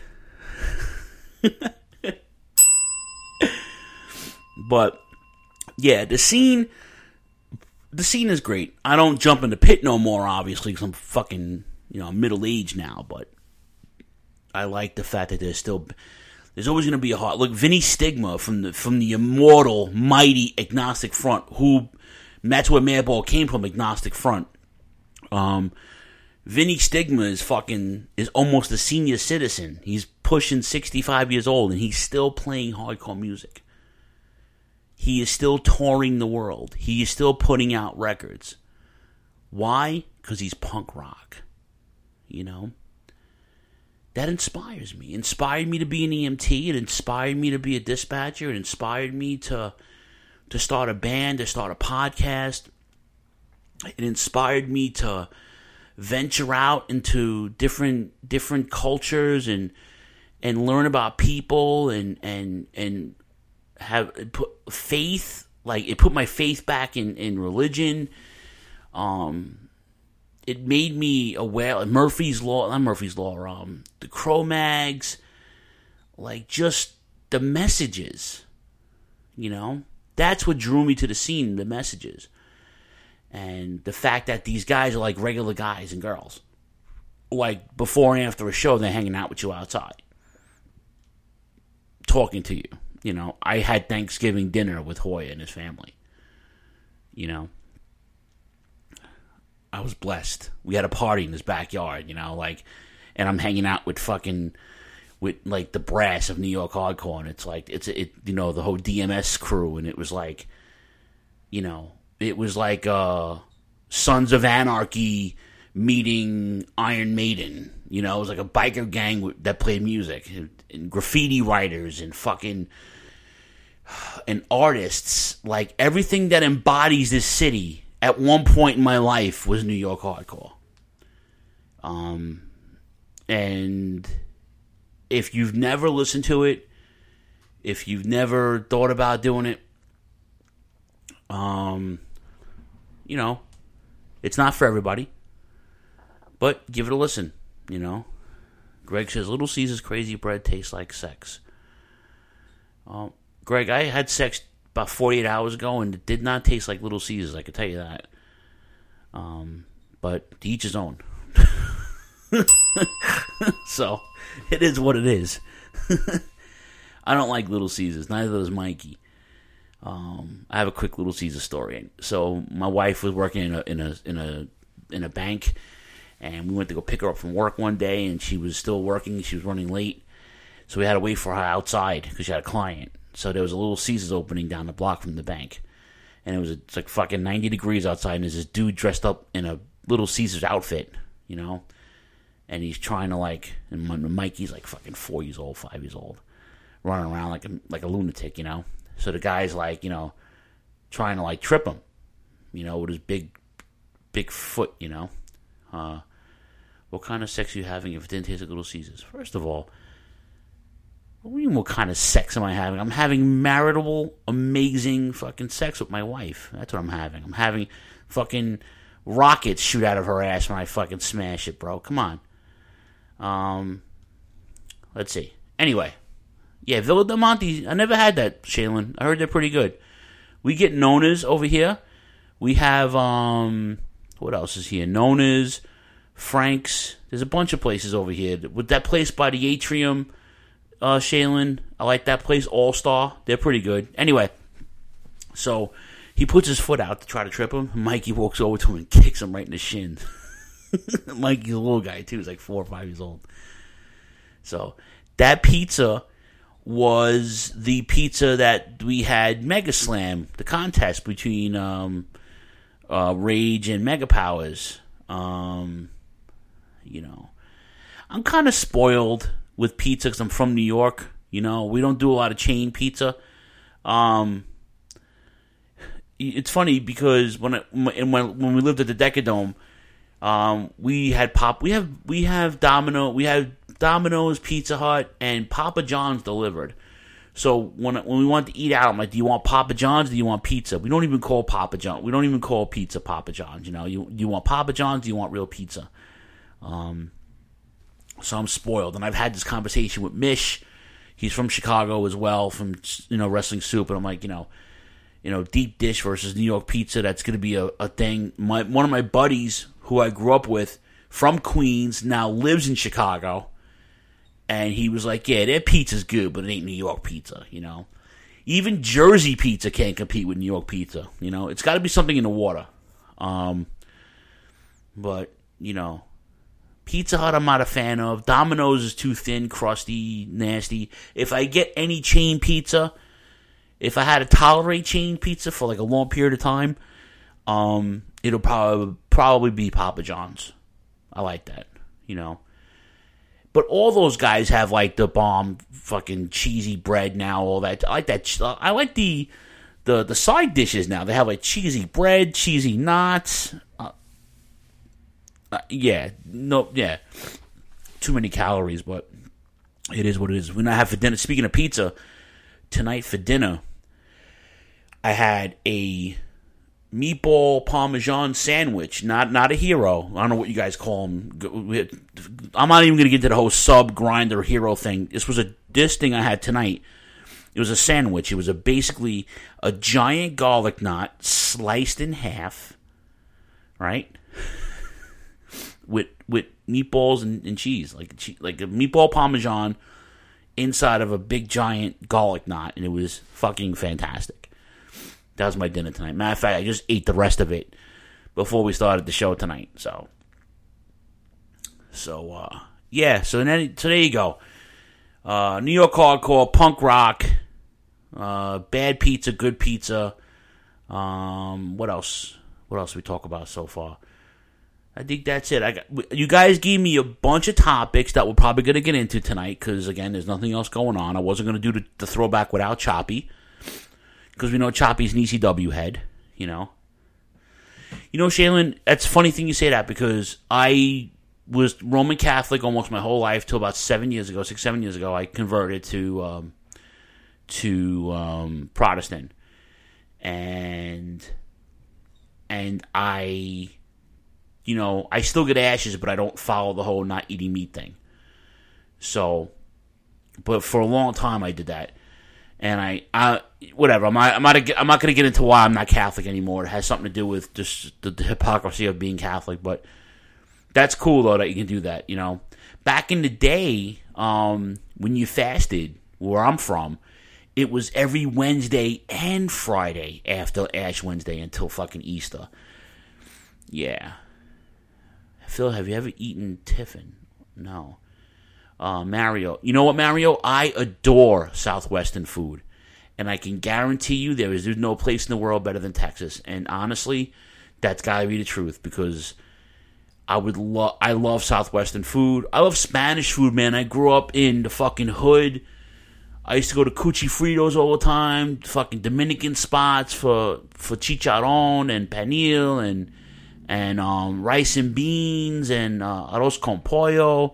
But yeah, the scene is great. I don't jump in the pit no more, obviously, because I'm fucking, middle-aged now, but I like the fact that there's always going to be a heart. Look, Vinny Stigma from the immortal, mighty Agnostic Front, that's where Madball came from, Agnostic Front. Vinny Stigma is almost a senior citizen. He's pushing 65 years old, and he's still playing hardcore music. He is still touring the world. He is still putting out records. Why? Because he's punk rock. That inspires me. It inspired me to be an EMT. It inspired me to be a dispatcher. It inspired me to start a band, to start a podcast. It inspired me to venture out into different cultures and learn about people and have put faith, like it put my faith back in religion. It made me aware of Murphy's Law, the Cro-Mags, like just the messages, that's what drew me to the scene, the messages. And the fact that these guys are like regular guys and girls. Like before and after a show, they're hanging out with you outside. Talking to you. I had Thanksgiving dinner with Hoya and his family. I was blessed. We had a party in his backyard, and I'm hanging out with the brass of New York hardcore, and it's like, the whole DMS crew, and it was like, Sons of Anarchy meeting Iron Maiden. It was like a biker gang that played music, and graffiti writers and artists. Like everything that embodies this city at one point in my life was New York hardcore. And if you've never listened to it, if you've never thought about doing it, it's not for everybody. But give it a listen, Greg says, Little Caesar's crazy bread tastes like sex. Greg, I had sex about 48 hours ago, and it did not taste like Little Caesar's, I can tell you that. But to each his own. So, it is what it is. I don't like Little Caesar's, neither does Mikey. I have a quick Little Caesar story. So, my wife was working in a bank, and we went to go pick her up from work one day, and she was still working. She was running late, so we had to wait for her outside because she had a client. So there was a Little Caesars opening down the block from the bank, and it's like fucking 90 degrees outside, and there's this dude dressed up in a Little Caesars outfit, and he's trying to and Mikey's like fucking 4 years old, 5 years old, running around like a lunatic, So the guy's trying to trip him, with his big foot, What kind of sex are you having if it didn't taste like Little Caesars? First of all, what kind of sex am I having? I'm having marital, amazing fucking sex with my wife. That's what I'm having. I'm having fucking rockets shoot out of her ass when I fucking smash it, bro. Come on. Let's see. Anyway, Yeah, Villa del Monte. I never had that, Shaylin. I heard they're pretty good. We get Nona's over here. We have, what else is here? Nona's, Frank's. There's a bunch of places over here. With that place by the Atrium, Shaylin, I like that place, All Star. They're pretty good. Anyway, so he puts his foot out to try to trip him. Mikey walks over to him and kicks him right in the shin. Mikey's a little guy, too. He's like 4 or 5 years old. So that pizza was the pizza that we had Mega Slam, the contest between Rage and Mega Powers. You know, I'm kind of spoiled with pizza because I'm from New York. You know, we don't do a lot of chain pizza. It's funny because when we lived at the Decadome, we had we have Domino's, Pizza Hut, and Papa John's delivered. So when we wanted to eat out, I'm like, do you want Papa John's or do you want pizza? We don't even call Papa John. We don't even call pizza Papa John's. You know, you want Papa John's? Do you want real pizza? So I'm spoiled, and I've had this conversation with Mish. He's from Chicago as well, from Wrestling Soup, and I'm like, deep dish versus New York pizza. That's going to be a thing. One of my buddies who I grew up with from Queens now lives in Chicago. And he was like, yeah, their pizza's good, but it ain't New York pizza, Even Jersey pizza can't compete with New York pizza, It's got to be something in the water. But, Pizza Hut I'm not a fan of. Domino's is too thin, crusty, nasty. If I get any chain pizza, if I had to tolerate chain pizza for like a long period of time, it'll probably be Papa John's. I like that, But all those guys have like the bomb fucking cheesy bread now, all that. I like that. I like the side dishes now. They have like cheesy bread, cheesy knots. Too many calories, but it is what it is. We're not have for dinner. Speaking of pizza, tonight for dinner, I had a meatball parmesan sandwich, not a hero. I don't know what you guys call them. I'm not even going to get to the whole sub grinder hero thing. This thing I had tonight. It was a sandwich. It was basically a giant garlic knot sliced in half, right? With meatballs and cheese, like a meatball parmesan inside of a big giant garlic knot, and it was fucking fantastic. That was my dinner tonight. Matter of fact, I just ate the rest of it before we started the show tonight. So there you go. New York hardcore, punk rock, bad pizza, good pizza. What else? What else we talk about so far? I think that's it. You guys gave me a bunch of topics that we're probably going to get into tonight because, again, there's nothing else going on. I wasn't going to do the throwback without Choppy because we know Choppy's an ECW head, Shaylin, that's a funny thing you say that because I was Roman Catholic almost my whole life till about 6-7 years ago. I converted to Protestant. And I still get ashes, but I don't follow the whole not eating meat thing. So, but for a long time I did that, and I whatever. I'm not going to get into why I'm not Catholic anymore. It has something to do with just the hypocrisy of being Catholic. But that's cool though that you can do that. Back in the day, when you fasted, where I'm from, it was every Wednesday and Friday after Ash Wednesday until fucking Easter. Yeah. Phil, have you ever eaten tiffin? No. Mario. You know what, Mario? I adore Southwestern food. And I can guarantee you there's no place in the world better than Texas. And honestly, that's got to be the truth because I love Southwestern food. I love Spanish food, man. I grew up in the fucking hood. I used to go to Cuchi Fritos all the time, fucking Dominican spots for chicharron and pernil and rice and beans and arroz con pollo,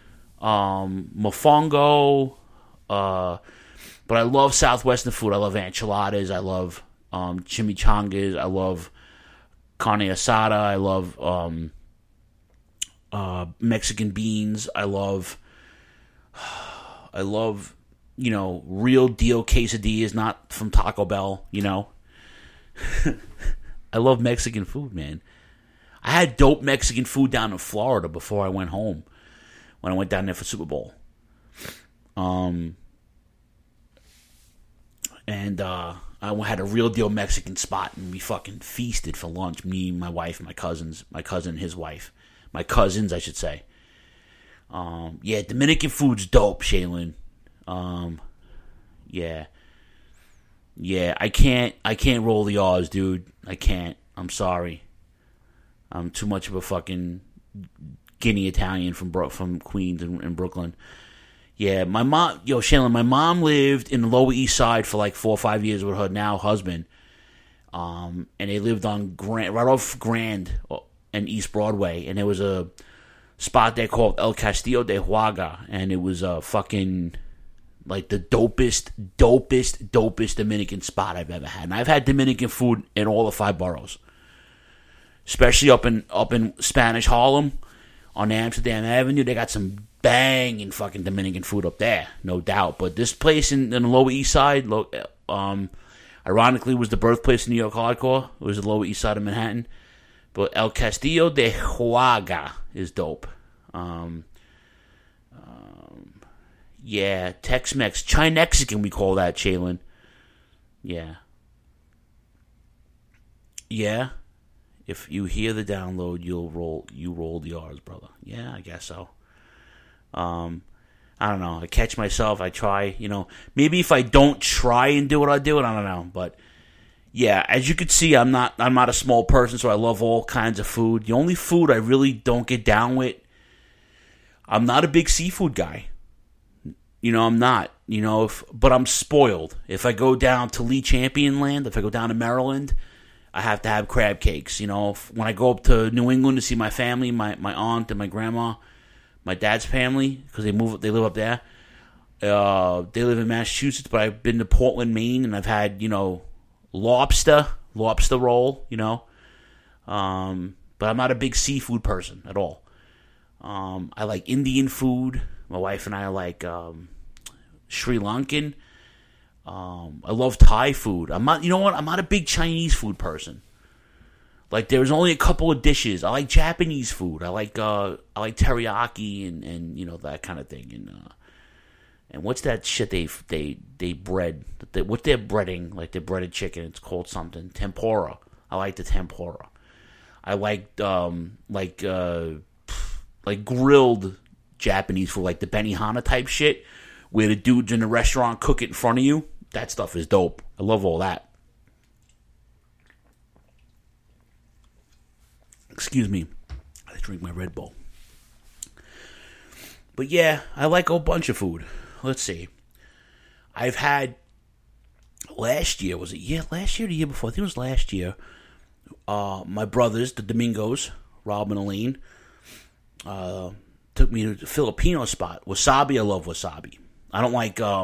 mofongo. But I love Southwestern food. I love enchiladas. I love chimichangas. I love carne asada. I love Mexican beans. I love real deal quesadillas, not from Taco Bell, I love Mexican food, man. I had dope Mexican food down in Florida before I went home, when I went down there for Super Bowl. And I had a real deal Mexican spot, and we fucking feasted for lunch. Me, my wife, my cousin, his wife. My cousins, I should say. Yeah, Dominican food's dope, Shaylin. Yeah, I can't roll the R's, dude. I can't. I'm sorry. I'm too much of a fucking Guinea Italian from Queens and Brooklyn. Yeah, my mom, Shaylin, my mom lived in the Lower East Side for like 4 or 5 years with her now husband. And they lived on right off Grand and East Broadway, and there was a spot there called El Castillo de Huaga, and it was a fucking like the dopest Dominican spot I've ever had. And I've had Dominican food in all the 5 boroughs, especially up in Spanish Harlem on Amsterdam Avenue. They got some banging fucking Dominican food up there, no doubt. But this place in the Lower East Side, ironically, was the birthplace of New York hardcore. It was the Lower East Side of Manhattan. But El Castillo de Huaga is dope. Yeah, Tex-Mex, Chi-Mexican, we call that, Shaylin. Yeah. If you hear the download, you roll the R's, brother. Yeah, I guess so. I don't know. I catch myself. I try. Maybe if I don't try and do what I do, I don't know. But yeah, as you can see, I'm not a small person, so I love all kinds of food. The only food I really don't get down with, I'm not a big seafood guy. I'm not. But I'm spoiled. If I go down to Lee Champion Land, if I go down to Maryland, I have to have crab cakes. When I go up to New England to see my family, my aunt and my grandma, my dad's family, because they live up there. They live in Massachusetts, but I've been to Portland, Maine, and I've had, lobster roll, but I'm not a big seafood person at all. I like Indian food. My wife and I like Sri Lankan. I love Thai food. I'm not a big Chinese food person. Like, there's only a couple of dishes. I like Japanese food. I like teriyaki and that kind of thing. And what's that shit they bread? What's their breading? Like their breaded chicken. It's called something. Tempura. I like the tempura. I like grilled Japanese food, like the Benihana type shit, where the dudes in the restaurant cook it in front of you. That stuff is dope. I love all that. Excuse me. I drink my Red Bull. But yeah, I like a bunch of food. Let's see. I've had last year, was it? Yeah, last year or the year before? I think it was last year. My brothers, the Domingos, Rob and Elaine, took me to the Filipino spot. Wasabi, I love wasabi. I don't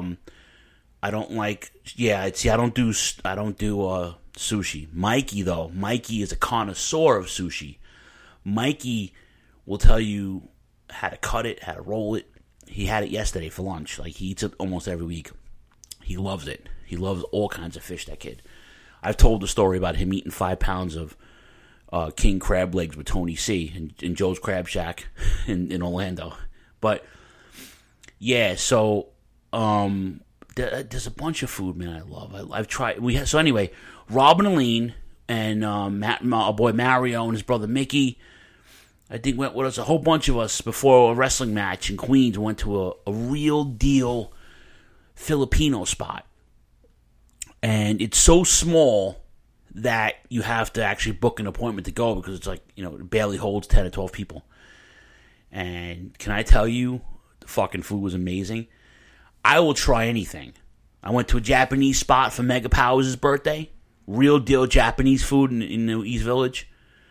do sushi. Mikey is a connoisseur of sushi. Mikey will tell you how to cut it, how to roll it. He had it yesterday for lunch. Like, he eats it almost every week. He loves it. He loves all kinds of fish, that kid. I've told the story about him eating 5 pounds of king crab legs with Tony C. in Joe's Crab Shack in Orlando. But yeah, so there's a bunch of food, man, I love. I've tried. So anyway, Rob and Aline and our boy Mario and his brother Mickey, I think went with us, a whole bunch of us, before a wrestling match in Queens. Went to a real deal Filipino spot. And it's so small that you have to actually book an appointment to go, because it's like, it barely holds 10 or 12 people. And can I tell you, the fucking food was amazing. I will try anything. I went to a Japanese spot for Mega Powers' birthday. Real deal Japanese food in the East Village.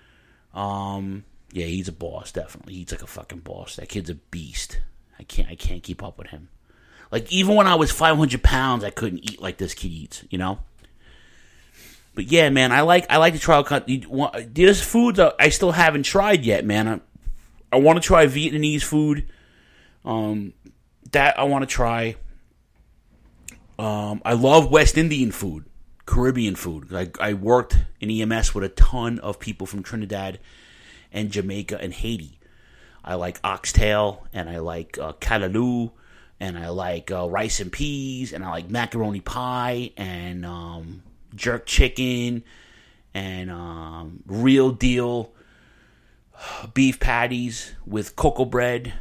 Yeah, he's a boss, definitely. He's like a fucking boss. That kid's a beast. I can't keep up with him. Like, even when I was 500 pounds, I couldn't eat like this kid eats, But yeah, man, I like to try. There's foods I still haven't tried yet, man. I want to try Vietnamese food. That I want to try. I love West Indian food, Caribbean food. I worked in EMS with a ton of people from Trinidad and Jamaica and Haiti. I like oxtail, and I like callaloo, and I like rice and peas, and I like macaroni pie, and jerk chicken, and real deal beef patties with cocoa bread.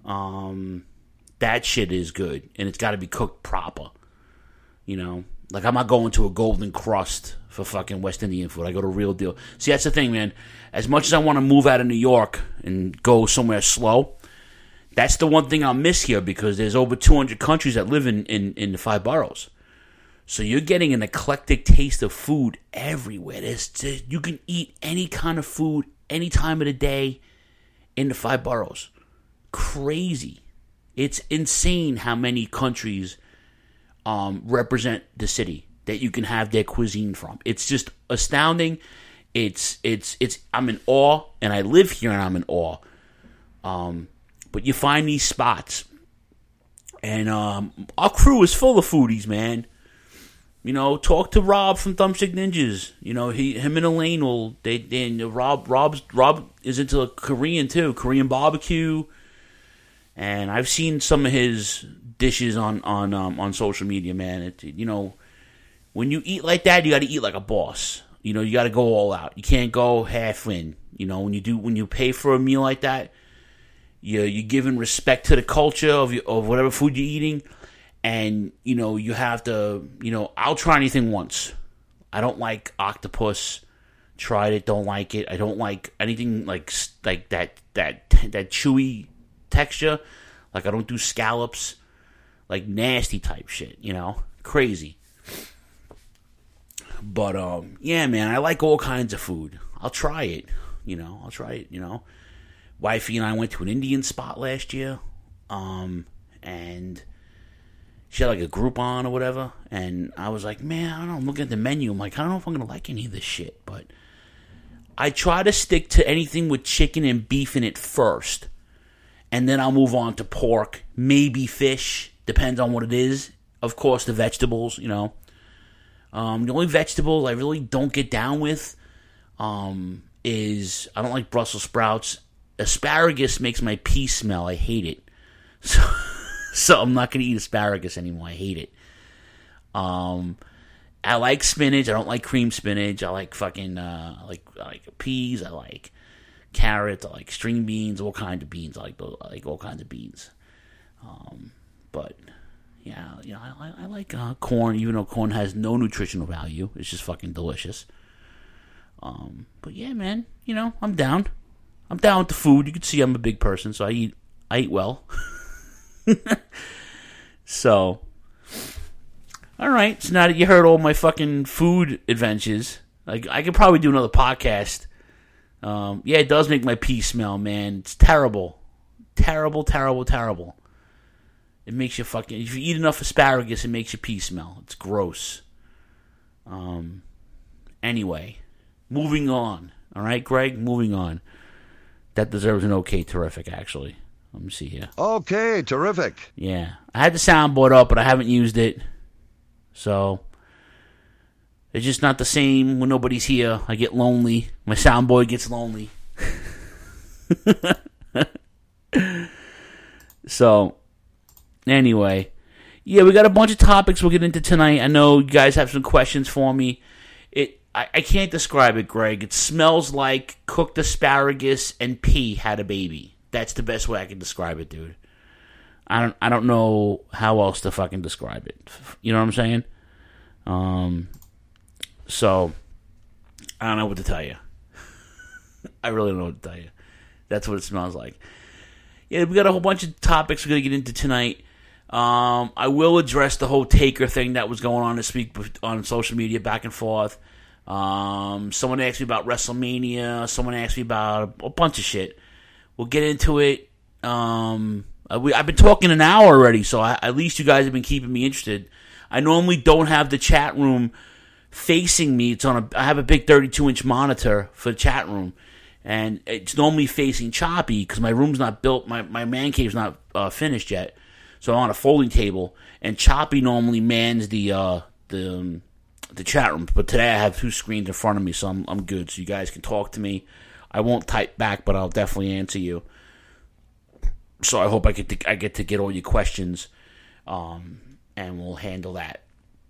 That shit is good, and it's got to be cooked proper. You know, like I'm not going to a Golden Crust for fucking West Indian food. I go to Real Deal. See, that's the thing, man. As much as I want to move out of New York and go somewhere slow, that's the one thing I'll miss here, because there's over 200 countries that live in the 5 boroughs. So you're getting an eclectic taste of food everywhere. You can eat any kind of food any time of the day in the 5 boroughs. Crazy. It's insane how many countries represent the city that you can have their cuisine from. It's just astounding. It's I'm in awe, and I live here and I'm in awe. But you find these spots, and our crew is full of foodies, man. You know, talk to Rob from Thumbstick Ninjas. You know, him and Elaine will. Rob is into Korean too, Korean barbecue, and I've seen some of his dishes on social media, man. You know, when you eat like that, you got to eat like a boss. You know, you got to go all out. You can't go half in. You know, when you pay for a meal like that, you're giving respect to the culture of whatever food you're eating, and you know you have to. You know, I'll try anything once. I don't like octopus. Tried it, don't like it. I don't like anything like that chewy texture. Like I don't do scallops. Like nasty type shit. You know, crazy. But yeah, man, I like all kinds of food. I'll try it. You know. Wifey and I went to an Indian spot last year, and she had like a Groupon or whatever, and I was like, man, I don't know, I'm looking at the menu, I'm like, I don't know if I'm going to like any of this shit, but I try to stick to anything with chicken and beef in it first, and then I'll move on to pork, maybe fish, depends on what it is, of course the vegetables, you know. The only vegetables I really don't get down with is, I don't like Brussels sprouts. Asparagus makes my pee smell. I hate it. So I'm not going to eat asparagus anymore. I hate it. I like spinach. I don't like cream spinach. I like fucking, I like peas. I like carrots. I like string beans. All kinds of beans. I like all kinds of beans. But yeah, you know, I like corn, even though corn has no nutritional value. It's just fucking delicious. But yeah, man, you know, I'm down. I'm down with the food. You can see I'm a big person, so I eat well. So, all right. So now that you heard all my fucking food adventures, like I could probably do another podcast. Yeah, it does make my pee smell, man. It's terrible, terrible, terrible, terrible. It makes you fucking. If you eat enough asparagus, it makes your pee smell. It's gross. Anyway, moving on. All right, Greg. Moving on. That deserves an okay, terrific, actually. Let me see here. Okay, terrific. Yeah. I had the soundboard up, but I haven't used it. So, it's just not the same when nobody's here. I get lonely. My soundboard gets lonely. So, anyway. Yeah, we got a bunch of topics we'll get into tonight. I know you guys have some questions for me. I can't describe it, Greg. It smells like cooked asparagus and pee had a baby. That's the best way I can describe it, dude. I don't know how else to fucking describe it. You know what I'm saying? So I don't know what to tell you. I really don't know what to tell you. That's what it smells like. Yeah, we got a whole bunch of topics we're gonna get into tonight. I will address the whole Taker thing that was going on this week on social media, back and forth. Someone asked me about WrestleMania. Someone asked me about a bunch of shit. We'll get into it. I've been talking an hour already, so at least you guys have been keeping me interested. I normally don't have the chat room facing me. I have a big 32-inch monitor for the chat room, and it's normally facing choppy because my room's not built. My man cave's not finished yet. So I'm on a folding table, and Choppy normally mans the chat room, but today I have 2 screens in front of me, so I'm good. So you guys can talk to me. I won't type back, but I'll definitely answer you. So I hope I get to get all your questions, and we'll handle that.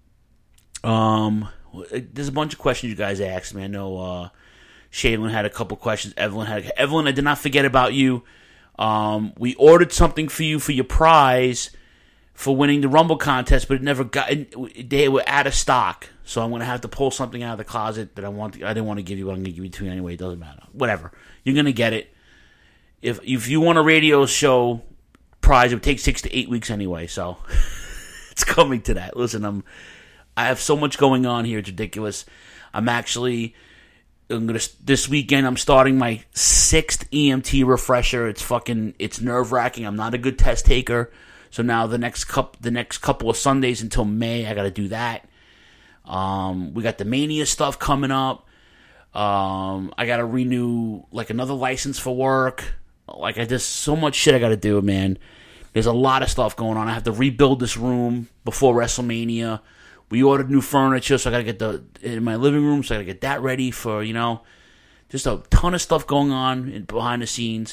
There's a bunch of questions you guys asked me. I know Shaylin had a couple questions. Evelyn, I did not forget about you. We ordered something for you for your prize for winning the Rumble contest, but it never got. They were out of stock, so I'm going to have to pull something out of the closet that I didn't want to give you, but I'm going to give it to you anyway. It doesn't matter. Whatever. You're going to get it. If you want a radio show prize, it would take 6 to 8 weeks anyway, so it's coming to that. Listen, I have so much going on here, it's ridiculous. This weekend I'm starting my 6th EMT refresher. It's nerve-wracking. I'm not a good test taker. So now the next couple of Sundays until May, I got to do that. We got the Mania stuff coming up. I got to renew another license for work. There's so much shit I got to do, man. There's a lot of stuff going on. I have to rebuild this room before WrestleMania. We ordered new furniture, so I got to get in my living room, so I got to get that ready for, just a ton of stuff going on behind the scenes.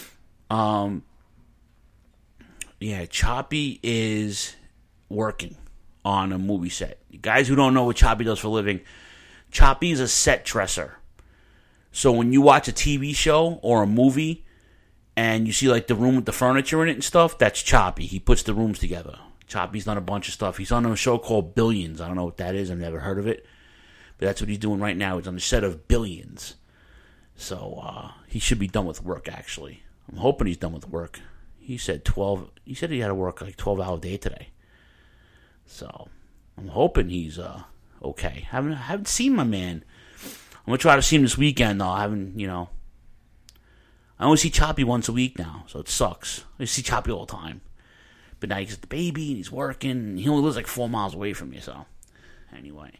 Choppy is working on a movie set. Guys who don't know what Choppy does for a living, Choppy is a set dresser. So when you watch a TV show or a movie and you see the room with the furniture in it and stuff, that's Choppy. He puts the rooms together. Choppy's done a bunch of stuff. He's on a show called Billions. I don't know what that is. I've never heard of it. But that's what he's doing right now. He's on the set of Billions. So he should be done with work, actually. I'm hoping he's done with work. He said 12. He said he had to work 12-hour day today. So I'm hoping he's okay. I haven't seen my man. I'm going to try to see him this weekend, though. I only see Choppy once a week now, so it sucks. I see Choppy all the time. But now he's got the baby, and he's working, and he only lives 4 miles away from me, so. Anyway.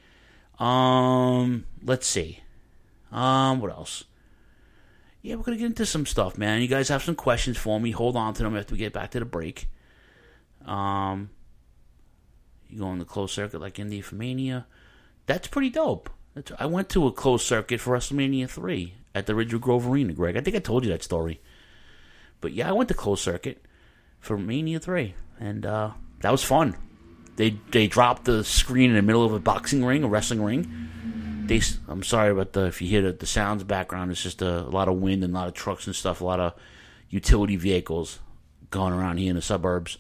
Let's see. What else? Yeah, we're going to get into some stuff, man. You guys have some questions for me. Hold on to them after we get back to the break. You go on the closed circuit like Indy for Mania. That's pretty dope. I went to a closed circuit for WrestleMania 3 at the Ridgewood Grove Arena, Greg. I think I told you that story. But yeah, I went to closed circuit for Mania 3, and that was fun. They dropped the screen in the middle of a boxing ring, a wrestling ring. I'm sorry about if you hear the sounds background. It's just a lot of wind and a lot of trucks and stuff, a lot of utility vehicles going around here in the suburbs.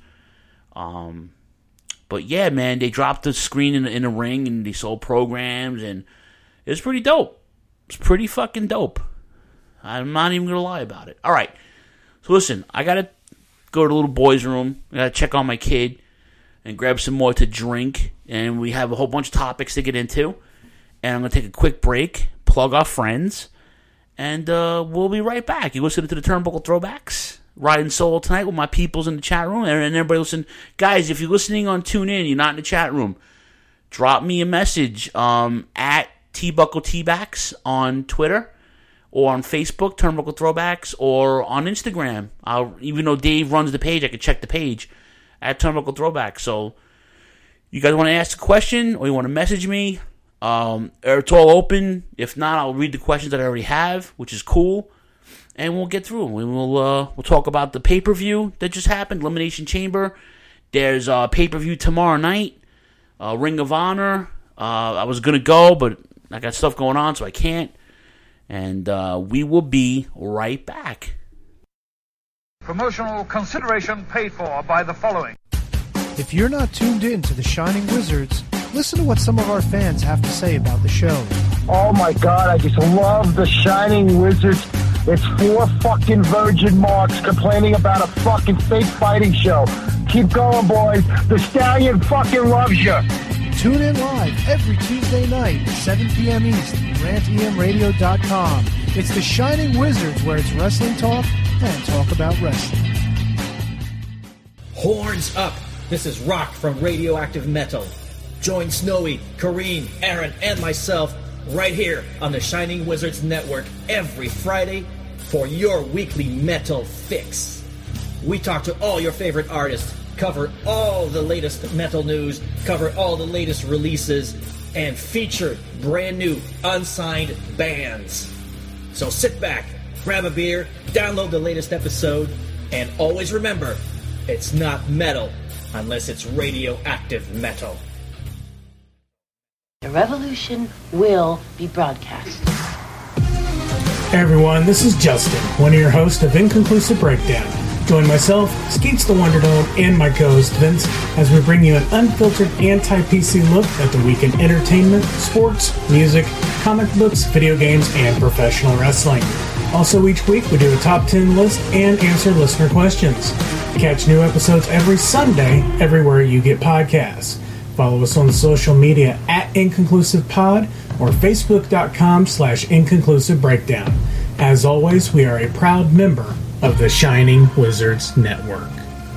But yeah, man, they dropped the screen in a ring, and they sold programs, and it was pretty dope. It's pretty fucking dope. I'm not even gonna lie about it. All right, so listen, I gotta go to the little boy's room. I gotta check on my kid and grab some more to drink. And we have a whole bunch of topics to get into. And I'm gonna take a quick break, plug our friends, and we'll be right back. You listening to the Turnbuckle Throwbacks, riding solo tonight with my peoples in the chat room, and everybody listen. Guys, if you're listening on TuneIn, you're not in the chat room, drop me a message at TBuckleTbacks on Twitter, or on Facebook, Turnbuckle Throwbacks, or on Instagram. Even though Dave runs the page, I can check the page at Turnbuckle Throwbacks. So, you guys want to ask a question, or you want to message me? It's all open. If not, I'll read the questions that I already have, which is cool, and we'll get through them. We'll talk about the pay-per-view that just happened, Elimination Chamber. There's a pay-per-view tomorrow night, Ring of Honor. I was gonna go, but I got stuff going on, so I can't. And we will be right back. Promotional consideration paid for by the following. If you're not tuned in to the Shining Wizards, listen to what some of our fans have to say about the show. Oh my God, I just love the Shining Wizards. It's 4 fucking virgin marks complaining about a fucking fake fighting show. Keep going, boys. The Stallion fucking loves you. Tune in live every Tuesday night, 7 p.m. East, rantemradio.com. It's the Shining Wizards, where it's wrestling talk and talk about wrestling. Horns up! This is Rock from Radioactive Metal. Join Snowy, Kareem, Aaron, and myself right here on the Shining Wizards Network every Friday for your weekly metal fix. We talk to all your favorite artists, cover all the latest metal news, cover all the latest releases, and feature brand new unsigned bands. So sit back, grab a beer, download the latest episode, and always remember, it's not metal unless it's radioactive metal. The revolution will be broadcast. Hey everyone, this is Justin, one of your hosts of Inconclusive Breakdown. Join myself, Skeets the Wonder Dome, and my co-host Vince as we bring you an unfiltered anti-PC look at the week in entertainment, sports, music, comic books, video games, and professional wrestling. Also, each week we do a top 10 list and answer listener questions. Catch new episodes every Sunday everywhere you get podcasts. Follow us on social media at InconclusivePod or Facebook.com/Inconclusive Breakdown. As always, we are a proud member of the Shining Wizards Network.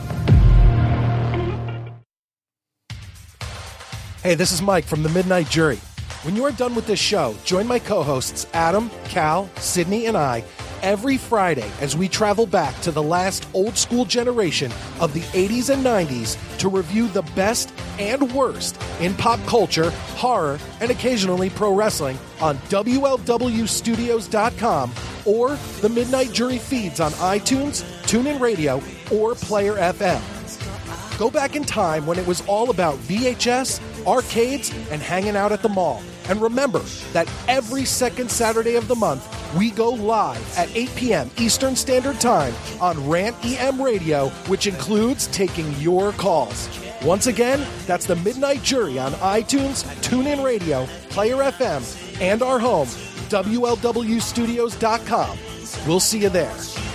Hey, this is Mike from the Midnight Jury. When you are done with this show, join my co-hosts Adam, Cal, Sydney, and I every Friday as we travel back to the last old-school generation of the 80s and 90s to review the best and worst in pop culture, horror, and occasionally pro wrestling on WLWstudios.com or the Midnight Jury feeds on iTunes, TuneIn Radio, or Player FM. Go back in time when it was all about VHS, arcades, and hanging out at the mall. And remember that every second Saturday of the month, we go live at 8 p.m. Eastern Standard Time on Rant EM Radio, which includes taking your calls. Once again, that's the Midnight Jury on iTunes, TuneIn Radio, Player FM, and our home, WLWstudios.com. We'll see you there.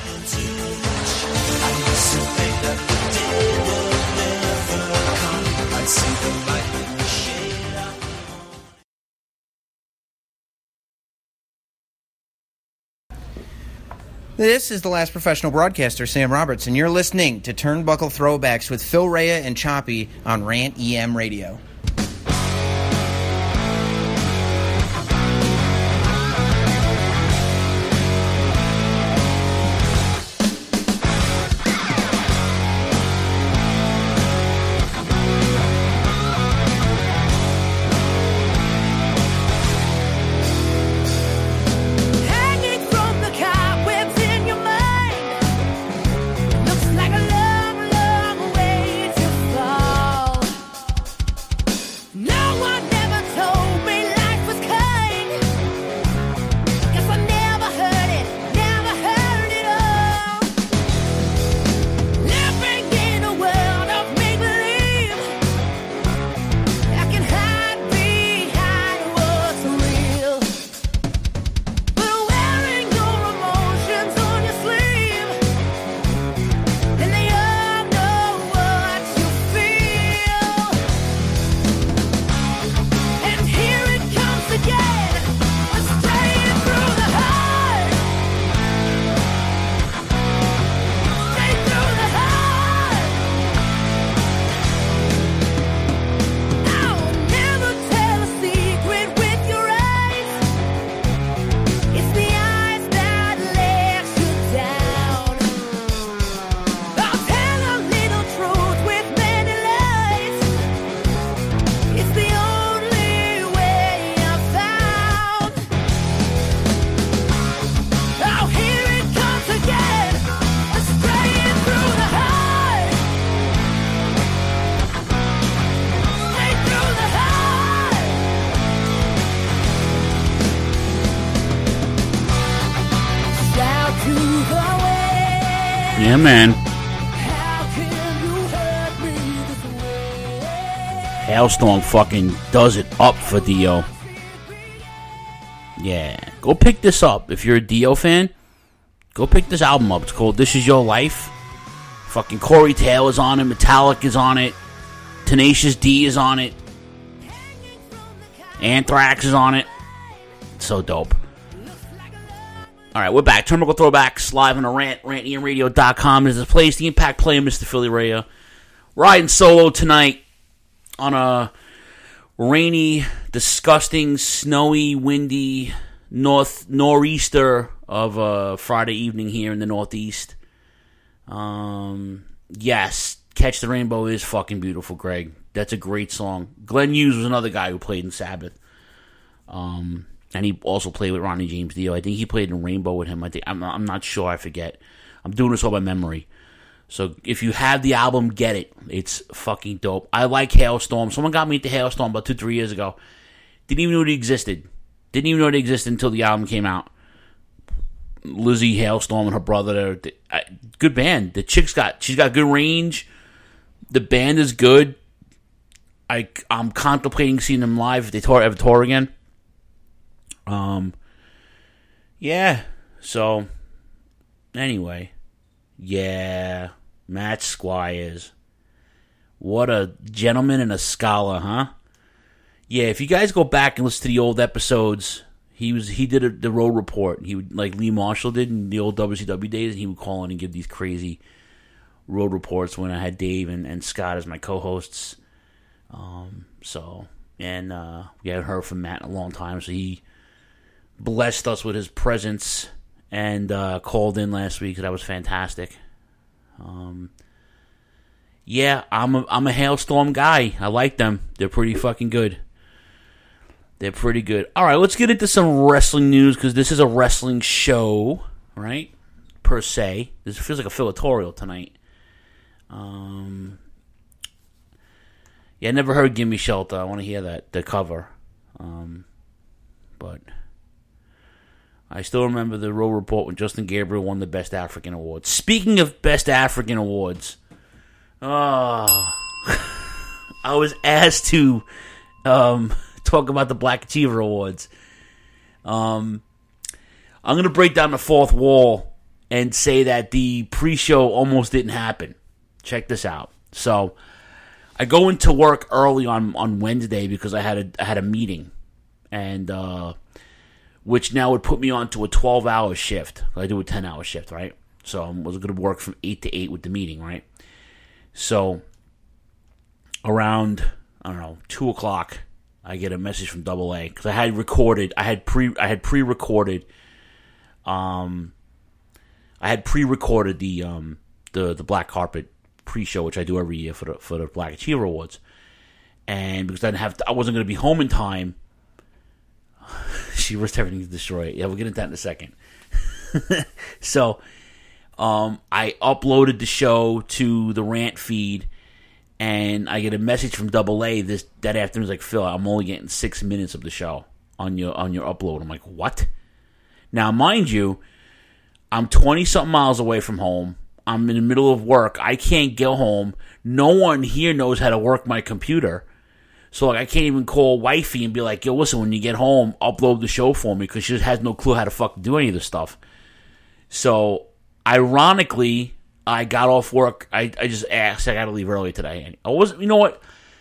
This is the last professional broadcaster, Sam Roberts, and you're listening to Turnbuckle Throwbacks with Phil Rea and Choppy on Rant EM Radio. Yeah, man. Hailstorm fucking does it up for Dio. Yeah. Go pick this up. If you're a Dio fan, go pick this album up. It's called This Is Your Life. Fucking Corey Taylor's on it. Metallic is on it. Tenacious D is on it. Anthrax is on it. It's so dope. Alright, we're back. Turnbuckle Throwbacks, live on the Rant, rantemradio.com. Is the place, the Impact player, Mr. Philly Rea. Riding solo tonight on a rainy, disgusting, snowy, windy, nor'easter of a Friday evening here in the Northeast. Yes, Catch the Rainbow is fucking beautiful, Greg. That's a great song. Glenn Hughes was another guy who played in Sabbath. And he also played with Ronnie James Dio. I think he played in Rainbow with him. I'm not sure. I forget. I'm doing this all by memory. So if you have the album, get it. It's fucking dope. I like Hailstorm. Someone got me into Hailstorm about 2-3 years ago. Didn't even know it existed. Didn't even know it existed until the album came out. Lizzie Hailstorm and her brother. Good band. The chick's she's got good range. The band is good. I'm contemplating seeing them live if they ever tour again. Yeah. So, anyway. Yeah. Matt Squires. What a gentleman and a scholar, huh? Yeah, if you guys go back and listen to the old episodes, he did the road report. He would, like Lee Marshall did in the old WCW days, and he would call in and give these crazy road reports when I had Dave and Scott as my co-hosts. We haven't heard from Matt in a long time, so he blessed us with his presence and called in last week, so that was fantastic. Yeah, I'm a Hailstorm guy. I like them. They're pretty fucking good. They're pretty good. All right, let's get into some wrestling news, because this is a wrestling show, right? Per se. This feels like a filatorial tonight. Yeah, I never heard Gimme Shelter. I want to hear the cover. But I still remember the Road Report when Justin Gabriel won the Best African Award. Speaking of Best African Awards, I was asked to talk about the Black Achiever Awards. I'm going to break down the fourth wall and say that the pre-show almost didn't happen. Check this out. So, I go into work early on Wednesday because I had a meeting, and which now would put me onto a 12-hour shift. I do a 10-hour shift, right? So I was going to work from 8 to 8 with the meeting, right? So around, 2 o'clock, I get a message from Double A, because I had pre-recorded the Black Carpet pre-show, which I do every year for the Black Achiever Awards. And because I wasn't going to be home in time, she risked everything to destroy it. Yeah, we'll get into that in a second. So, I uploaded the show to the Rant feed, and I get a message from Double A that afternoon. It's like, Phil, I'm only getting 6 minutes of the show on your upload. I'm like, what? Now, mind you, I'm 20-something miles away from home. I'm in the middle of work. I can't get home. No one here knows how to work my computer. So I can't even call wifey and be like, yo, listen, when you get home, upload the show for me, because she just has no clue how to fucking do any of this stuff. So, ironically, I got off work. I just asked. I got to leave early today. I wasn't, you know what?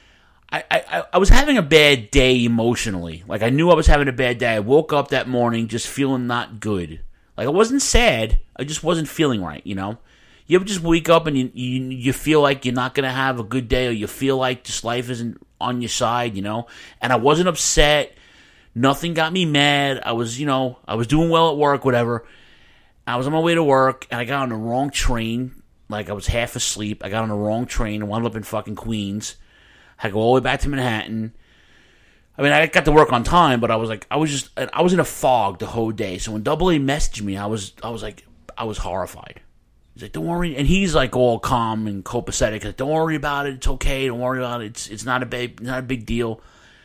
I was having a bad day emotionally. Like, I knew I was having a bad day. I woke up that morning just feeling not good. Like, I wasn't sad. I just wasn't feeling right, you know? You ever just wake up and you feel like you're not going to have a good day, or you feel like just life isn't on your side, you know? And I wasn't upset. Nothing got me mad. I was doing well at work, whatever. I was on my way to work, and I got on the wrong train. Like, I was half asleep. I got on the wrong train and wound up in fucking Queens. I had to go all the way back to Manhattan. I mean, I got to work on time, but I was in a fog the whole day. So when Double A messaged me, I was horrified. He's like, don't worry. And he's like all calm and copacetic. Like, don't worry about it. It's okay. Don't worry about it. It's not a big deal.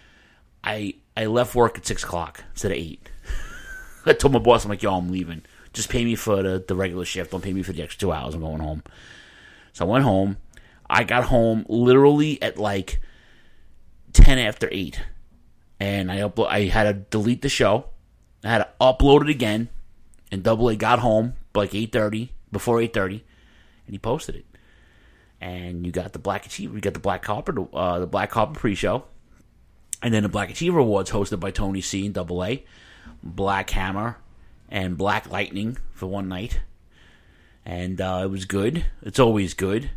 I left work at 6 o'clock instead of 8. I told my boss, I'm like, yo, I'm leaving. Just pay me for the regular shift. Don't pay me for the extra 2 hours. I'm going home. So I went home. I got home literally at like 10 after 8. And I had to delete the show. I had to upload it again. And Double A got home like 8:30. Before 8:30, and he posted it. And you got the Black Achiever, you got the Black Carpet pre-show, and then the Black Achiever Awards hosted by Tony C and Double A, Black Hammer, and Black Lightning for one night, and it was good. It's always good.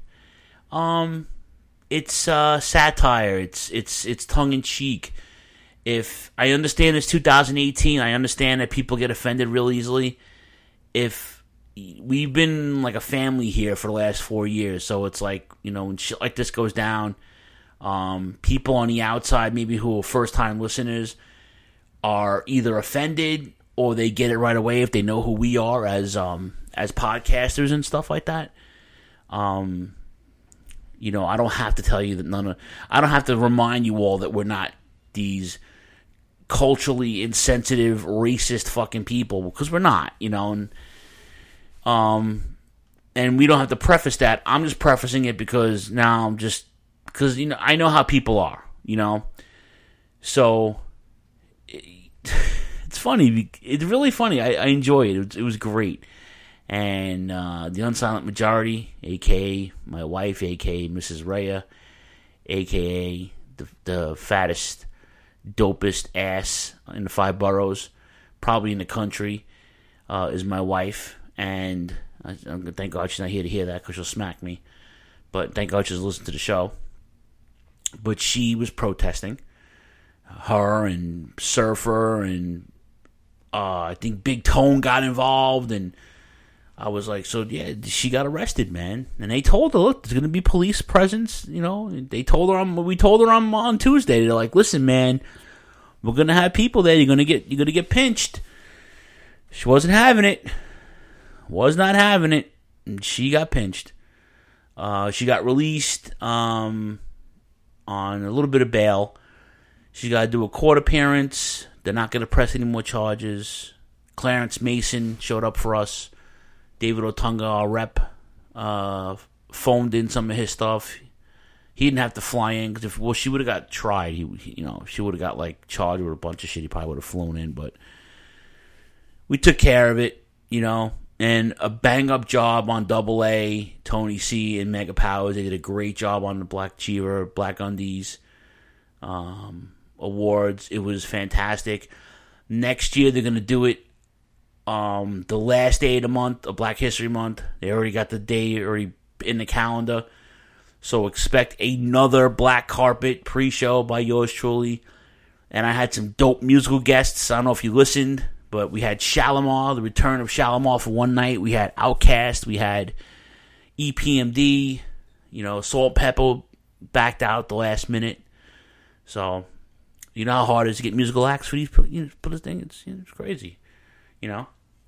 It's satire. It's tongue in cheek. If I understand it's 2018, I understand that people get offended real easily. If we've been like a family here for the last 4 years. So it's like, when shit like this goes down, people on the outside, maybe who are first-time listeners, are either offended or they get it right away if they know who we are as podcasters and stuff like that. I don't have to tell you that I don't have to remind you all that we're not these culturally insensitive, racist fucking people, because we're not, and we don't have to preface that. I'm just prefacing it because now because I know how people are, so it's funny. It's really funny. I enjoy it. It was great. And the Unsilent Majority, a.k.a. my wife, a.k.a. Mrs. Rhea, a.k.a. the fattest, dopest ass in the 5 boroughs, probably in the country, is my wife. And thank God she's not here to hear that because she'll smack me. But thank God she's listening to the show. But she was protesting. Her and Surfer and I think Big Tone got involved, and I was like, so yeah, she got arrested, man. And they told her, look, there's going to be police presence, They told her we told her on Tuesday. They're like, listen, man, we're going to have people there. You're going to get pinched. She wasn't having it. Was not having it. And she got pinched. She got released on a little bit of bail. She's got to do a court appearance. They're not going to press any more charges. Clarence Mason showed up for us. David Otunga, our rep, phoned in some of his stuff. He didn't have to fly in because she would have got tried. She would have got charged with a bunch of shit. He probably would have flown in, but we took care of it, And a bang up job on AA, Tony C and Mega Powers. They did a great job on the Black Cheever, Black Undies awards. It was fantastic. Next year they're going to do it the last day of the month, of Black History Month. They already got the day already in the calendar. So expect another black carpet pre-show by yours truly. And I had some dope musical guests. I don't know if you listened, but we had Shalimar, the return of Shalimar for one night. We had Outkast. We had EPMD. Salt Pepper backed out the last minute. So, you know how hard it is to get musical acts for these put this thing. It's crazy, And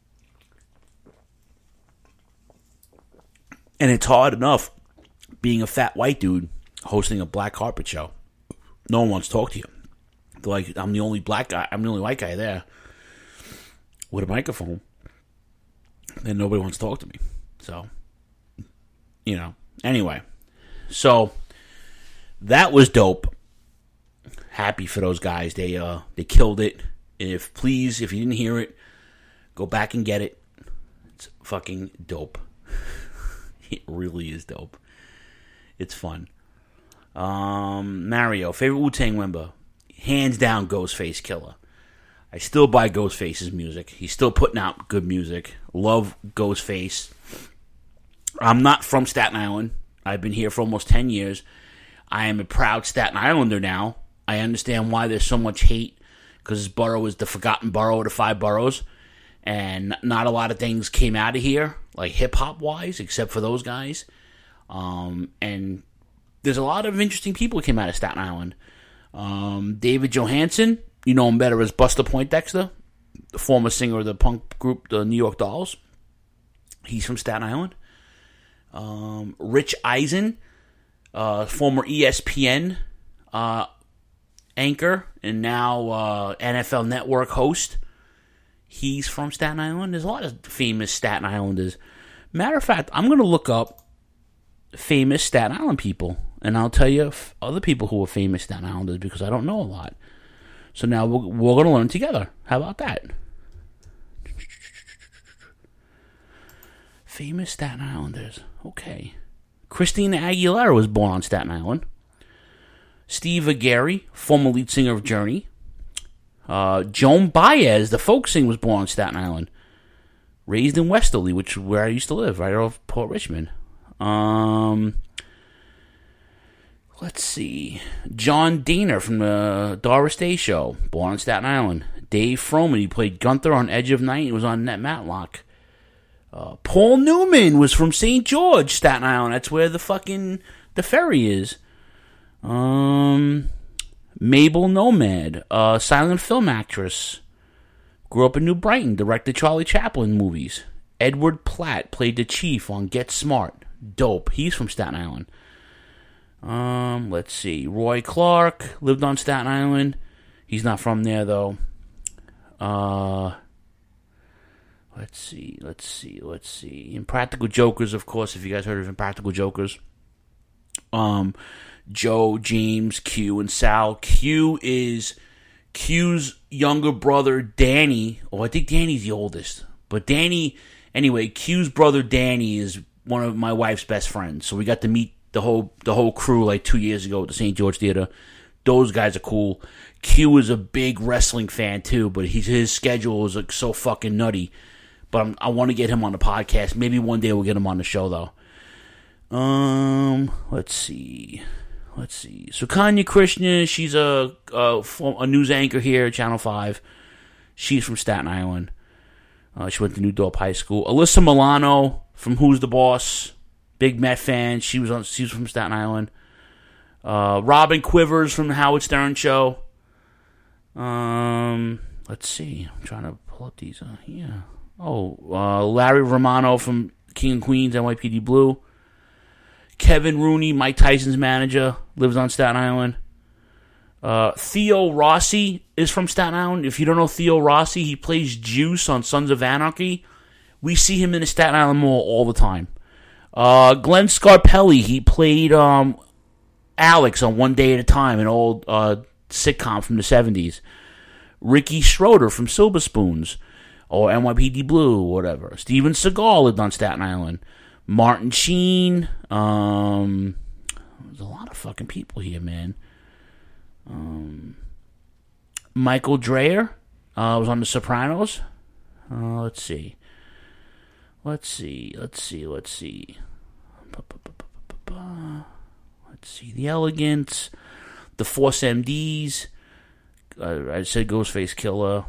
it's hard enough being a fat white dude hosting a black carpet show. No one wants to talk to you. They're like, I'm the only black guy. I'm the only white guy there with a microphone, and nobody wants to talk to me. So, Anyway, so that was dope. Happy for those guys. They killed it. And if you didn't hear it, go back and get it. It's fucking dope. It really is dope. It's fun. Mario, favorite Wu-Tang member? Hands down, Ghostface Killer. I still buy Ghostface's music. He's still putting out good music. Love Ghostface. I'm not from Staten Island. I've been here for almost 10 years. I am a proud Staten Islander now. I understand why there's so much hate, because this borough is the forgotten borough of the 5 boroughs, and not a lot of things came out of here, like hip-hop wise, except for those guys. And there's a lot of interesting people who came out of Staten Island. David Johansen, you know him better as Buster Poindexter, the former singer of the punk group, the New York Dolls. He's from Staten Island. Rich Eisen, former ESPN anchor and now NFL Network host. He's from Staten Island. There's a lot of famous Staten Islanders. Matter of fact, I'm going to look up famous Staten Island people, and I'll tell you other people who are famous Staten Islanders, because I don't know a lot. So now we're going to learn together. How about that? Famous Staten Islanders. Okay. Christina Aguilera was born on Staten Island. Steve Aguirre, former lead singer of Journey. Joan Baez, the folk singer, was born on Staten Island. Raised in Westerly, which is where I used to live, right off Port Richmond. Let's see. John Daner from the Doris Day Show, born on Staten Island. Dave Froman, he played Gunther on Edge of Night. He was on Net Matlock. Paul Newman was from St. George, Staten Island. That's where the ferry is. Mabel Nomad, silent film actress. Grew up in New Brighton, directed Charlie Chaplin movies. Edward Platt played the chief on Get Smart. Dope. He's from Staten Island. Let's see. Roy Clark lived on Staten Island. He's not from there, though. Let's see. Impractical Jokers, of course, if you guys heard of Impractical Jokers. Joe, James, Q, and Sal. Q is Q's younger brother, Danny. Oh, I think Danny's the oldest. But Danny, anyway, Q's brother, Danny, is one of my wife's best friends. So we got to meet the whole crew like 2 years ago at the St. George Theater. Those guys are cool. Q is a big wrestling fan, too, but his schedule is like so fucking nutty. But I want to get him on the podcast. Maybe one day we'll get him on the show, though. Let's see. Sukanya Krishna, she's a news anchor here at Channel 5. She's from Staten Island. She went to New Dorp High School. Alyssa Milano from Who's the Boss? Big Met fan. She was from Staten Island. Robin Quivers from the Howard Stern Show. Let's see. I'm trying to pull up these here. Larry Romano from King and Queens, NYPD Blue. Kevin Rooney, Mike Tyson's manager, lives on Staten Island. Theo Rossi is from Staten Island. If you don't know Theo Rossi, he plays Juice on Sons of Anarchy. We see him in the Staten Island Mall all the time. Glenn Scarpelli, he played Alex on One Day at a Time, an old sitcom from the 70s. Ricky Schroeder from Silver Spoons, or NYPD Blue, or whatever. Steven Seagal lived on Staten Island. Martin Sheen. There's a lot of fucking people here, man. Michael Dreyer was on The Sopranos. Let's see. Let's see. The Elegants. The Force MDs. I said Ghostface Killer.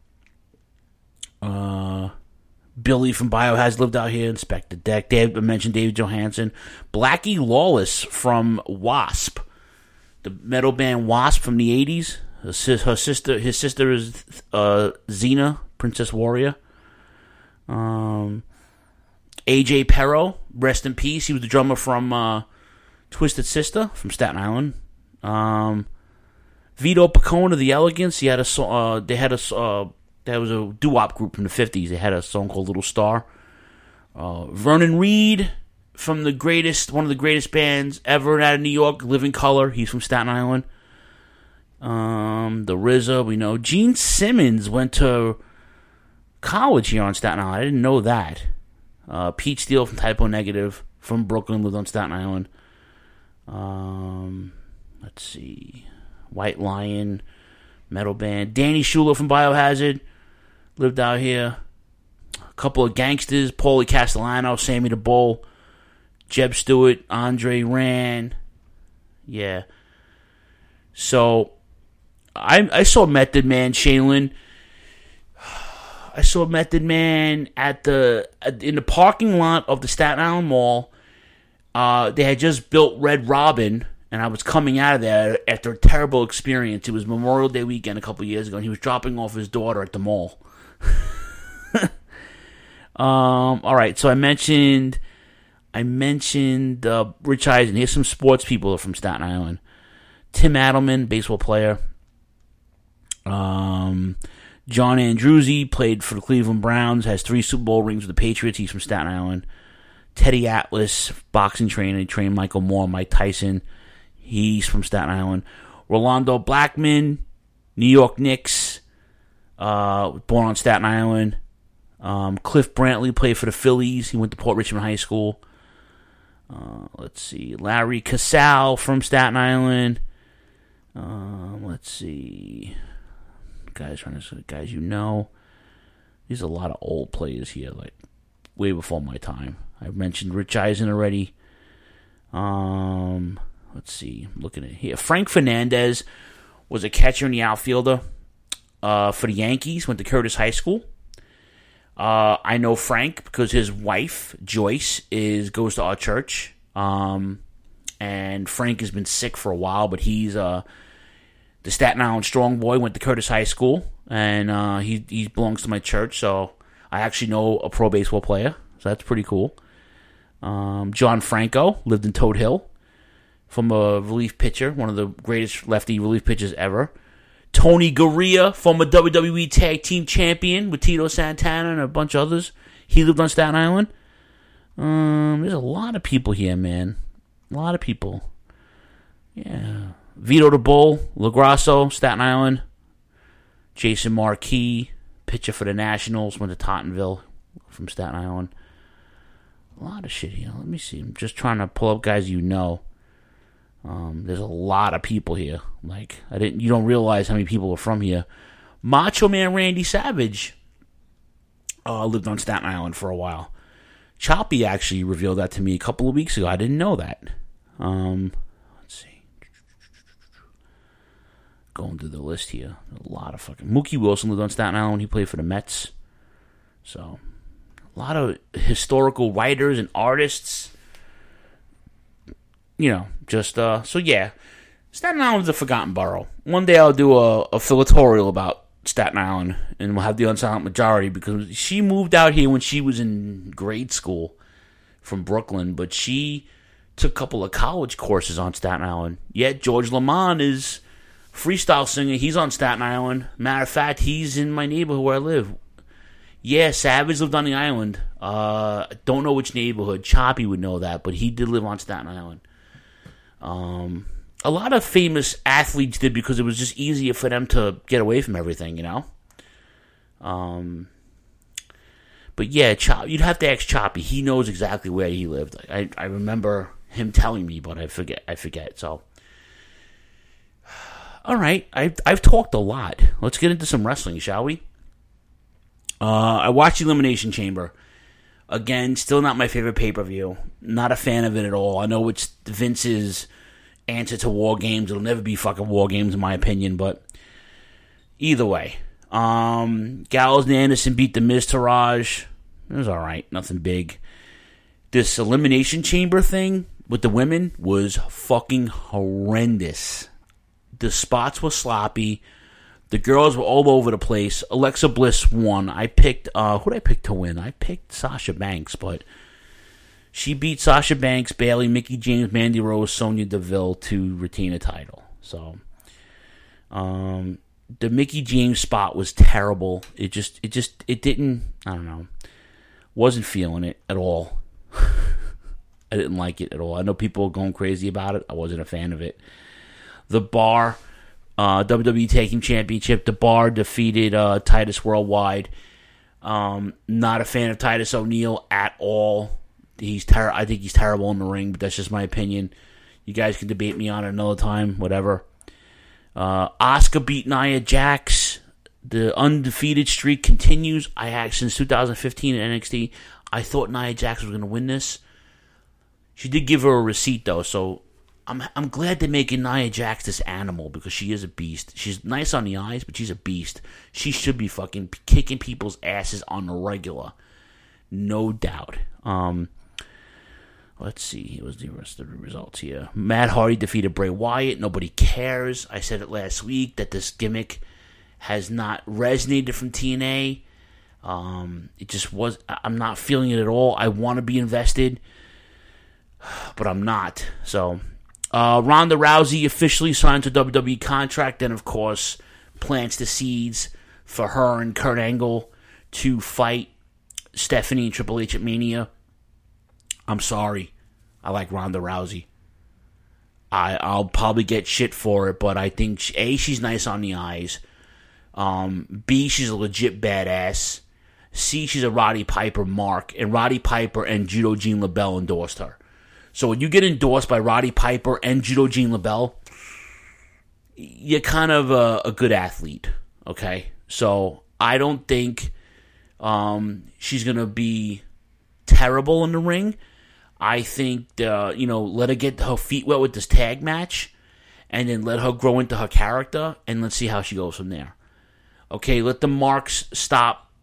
Billy from Biohazard lived out here. Inspector Deck. I mentioned David Johansen. Blackie Lawless from Wasp, the metal band Wasp from the 80s. His sister is Xena, Princess Warrior. AJ Pero, rest in peace. He was the drummer from Twisted Sister from Staten Island. Vito Picone of the Elegants. He had a song. There was a doo-wop group from the 50s. They had a song called Little Star. Vernon Reid from one of the greatest bands ever out of New York, Living Color. He's from Staten Island. The RZA, we know. Gene Simmons went to college here on Staten Island. I didn't know that. Pete Steele from Typo Negative from Brooklyn lived on Staten Island. Let's see. White Lion, metal band. Danny Schuler from Biohazard lived out here. A couple of gangsters. Paulie Castellano, Sammy the Bull, Jeb Stewart, Andre Rand. Yeah. So, I saw Method Man, Shaylin. I saw Method Man in the parking lot of the Staten Island Mall. They had just built Red Robin, and I was coming out of there after a terrible experience. It was Memorial Day weekend a couple years ago, and he was dropping off his daughter at the mall. All right, so I mentioned Rich Eisen. Here's some sports people from Staten Island. Tim Adelman, baseball player. John Andruzzi played for the Cleveland Browns, has 3 Super Bowl rings with the Patriots. He's from Staten Island. Teddy Atlas, boxing trainer. He trained Michael Moore, Mike Tyson. He's from Staten Island. Rolando Blackman, New York Knicks, born on Staten Island. Cliff Brantley played for the Phillies. He went to Port Richmond High School. Let's see. Larry Casal from Staten Island. Let's see. Guys you know. There's a lot of old players here, like way before my time. I mentioned Rich Eisen already. Let's see. I'm looking at here. Frank Fernandez was a catcher and the outfielder for the Yankees. Went to Curtis High School. I know Frank because his wife, Joyce, goes to our church. And Frank has been sick for a while, but he's the Staten Island Strong Boy, went to Curtis High School, and he belongs to my church, so I actually know a pro baseball player, so that's pretty cool. John Franco lived in Toad Hill, from a relief pitcher, one of the greatest lefty relief pitchers ever. Tony Gurria, former WWE Tag Team Champion with Tito Santana and a bunch of others. He lived on Staten Island. There's a lot of people here, man. A lot of people. Yeah. Vito the Bull, LaGrasso, Staten Island. Jason Marquis, pitcher for the Nationals, went to Tottenville from Staten Island. A lot of shit here. Let me see. I'm just trying to pull up guys you know. There's a lot of people here. Like, you don't realize how many people are from here. Macho Man Randy Savage lived on Staten Island for a while. Choppy actually revealed that to me a couple of weeks ago. I didn't know that. Let's see. Going through the list here. A lot of fucking... Mookie Wilson lived on Staten Island. He played for the Mets. So, a lot of historical writers and artists... You know, just, so yeah. Staten Island's a forgotten borough. One day I'll do a filatorial about Staten Island, and we'll have the unsilent majority, because she moved out here when she was in grade school from Brooklyn, but she took a couple of college courses on Staten Island. Yet George Lamont is freestyle singer. He's on Staten Island. Matter of fact, he's in my neighborhood where I live. Yeah, Savage lived on the island. Don't know which neighborhood. Choppy would know that, but he did live on Staten Island. A lot of famous athletes did, because it was just easier for them to get away from everything, you know? But yeah, you'd have to ask Choppy. He knows exactly where he lived. I remember him telling me, but I forget, so. Alright, I've talked a lot. Let's get into some wrestling, shall we? I watched Elimination Chamber. Again, still not my favorite pay-per-view. Not a fan of it at all. I know it's Vince's answer to War Games. It'll never be fucking War Games in my opinion, but either way. Gallows and Anderson beat The Miz Taraj. It was alright. Nothing big. This Elimination Chamber thing with the women was fucking horrendous. The spots were sloppy. The girls were all over the place. Alexa Bliss won. I picked, who did I pick to win? I picked Sasha Banks, but she beat Sasha Banks, Bayley, Mickie James, Mandy Rose, Sonya Deville to retain a title. So, the Mickie James spot was terrible. It didn't, I don't know, wasn't feeling it at all. I didn't like it at all. I know people are going crazy about it. I wasn't a fan of it. The Bar, WWE Tag Team Championship. The Bar defeated Titus Worldwide. Not a fan of Titus O'Neil at all. I think he's terrible in the ring, but that's just my opinion. You guys can debate me on it another time, whatever. Asuka beat Nia Jax. The undefeated streak continues. Since 2015 at NXT, I thought Nia Jax was going to win this. She did give her a receipt though, so I'm glad they're making Nia Jax this animal, because she is a beast. She's nice on the eyes, but she's a beast. She should be fucking kicking people's asses on the regular. No doubt. Let's see. Here was the rest of the results here. Matt Hardy defeated Bray Wyatt. Nobody cares. I said it last week that this gimmick has not resonated from TNA. It just was. I'm not feeling it at all. I want to be invested, but I'm not. So, Ronda Rousey officially signs a WWE contract, and of course plants the seeds for her and Kurt Angle to fight Stephanie and Triple H at Mania. I'm sorry. I like Ronda Rousey. I'll probably get shit for it, but I think A, she's nice on the eyes. B, she's a legit badass. C, she's a Roddy Piper mark, and Roddy Piper and Judo Jean LaBelle endorsed her. So when you get endorsed by Roddy Piper and Judo Jean LaBelle, you're kind of a good athlete, okay? So I don't think she's going to be terrible in the ring. I think, let her get her feet wet with this tag match, and then let her grow into her character, and let's see how she goes from there. Okay, let the marks stop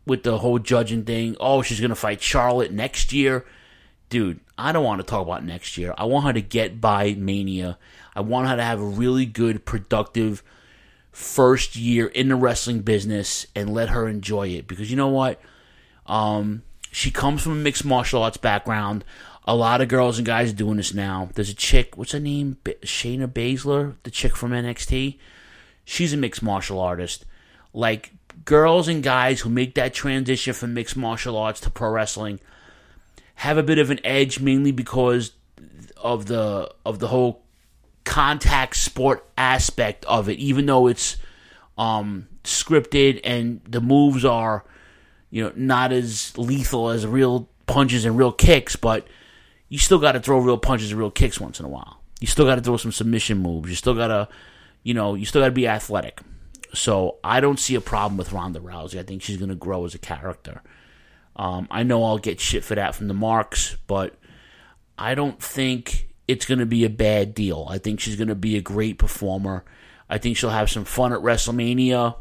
with the whole judging thing. Oh, she's going to fight Charlotte next year. Dude, I don't want to talk about next year. I want her to get by Mania. I want her to have a really good, productive first year in the wrestling business and let her enjoy it. Because you know what? She comes from a mixed martial arts background. A lot of girls and guys are doing this now. There's a chick, what's her name? Shayna Baszler, the chick from NXT. She's a mixed martial artist. Like, girls and guys who make that transition from mixed martial arts to pro wrestling have a bit of an edge, mainly because of the whole contact sport aspect of it. Even though it's scripted and the moves are, not as lethal as real punches and real kicks, but you still got to throw real punches and real kicks once in a while. You still got to throw some submission moves. You still got to, you still got to be athletic. So I don't see a problem with Ronda Rousey. I think she's going to grow as a character. I know I'll get shit for that from the marks, but I don't think it's going to be a bad deal. I think she's going to be a great performer. I think she'll have some fun at WrestleMania.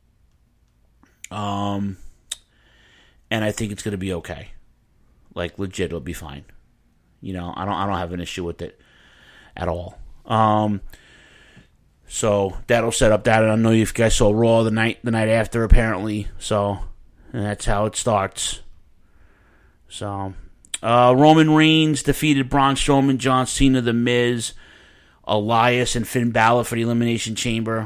And I think it's going to be okay. Like, legit, it'll be fine. I don't have an issue with it at all. So that'll set up that. And I know you guys saw Raw the night after, apparently. So and that's how it starts. So Roman Reigns defeated Braun Strowman, John Cena, The Miz, Elias, and Finn Balor for the Elimination Chamber.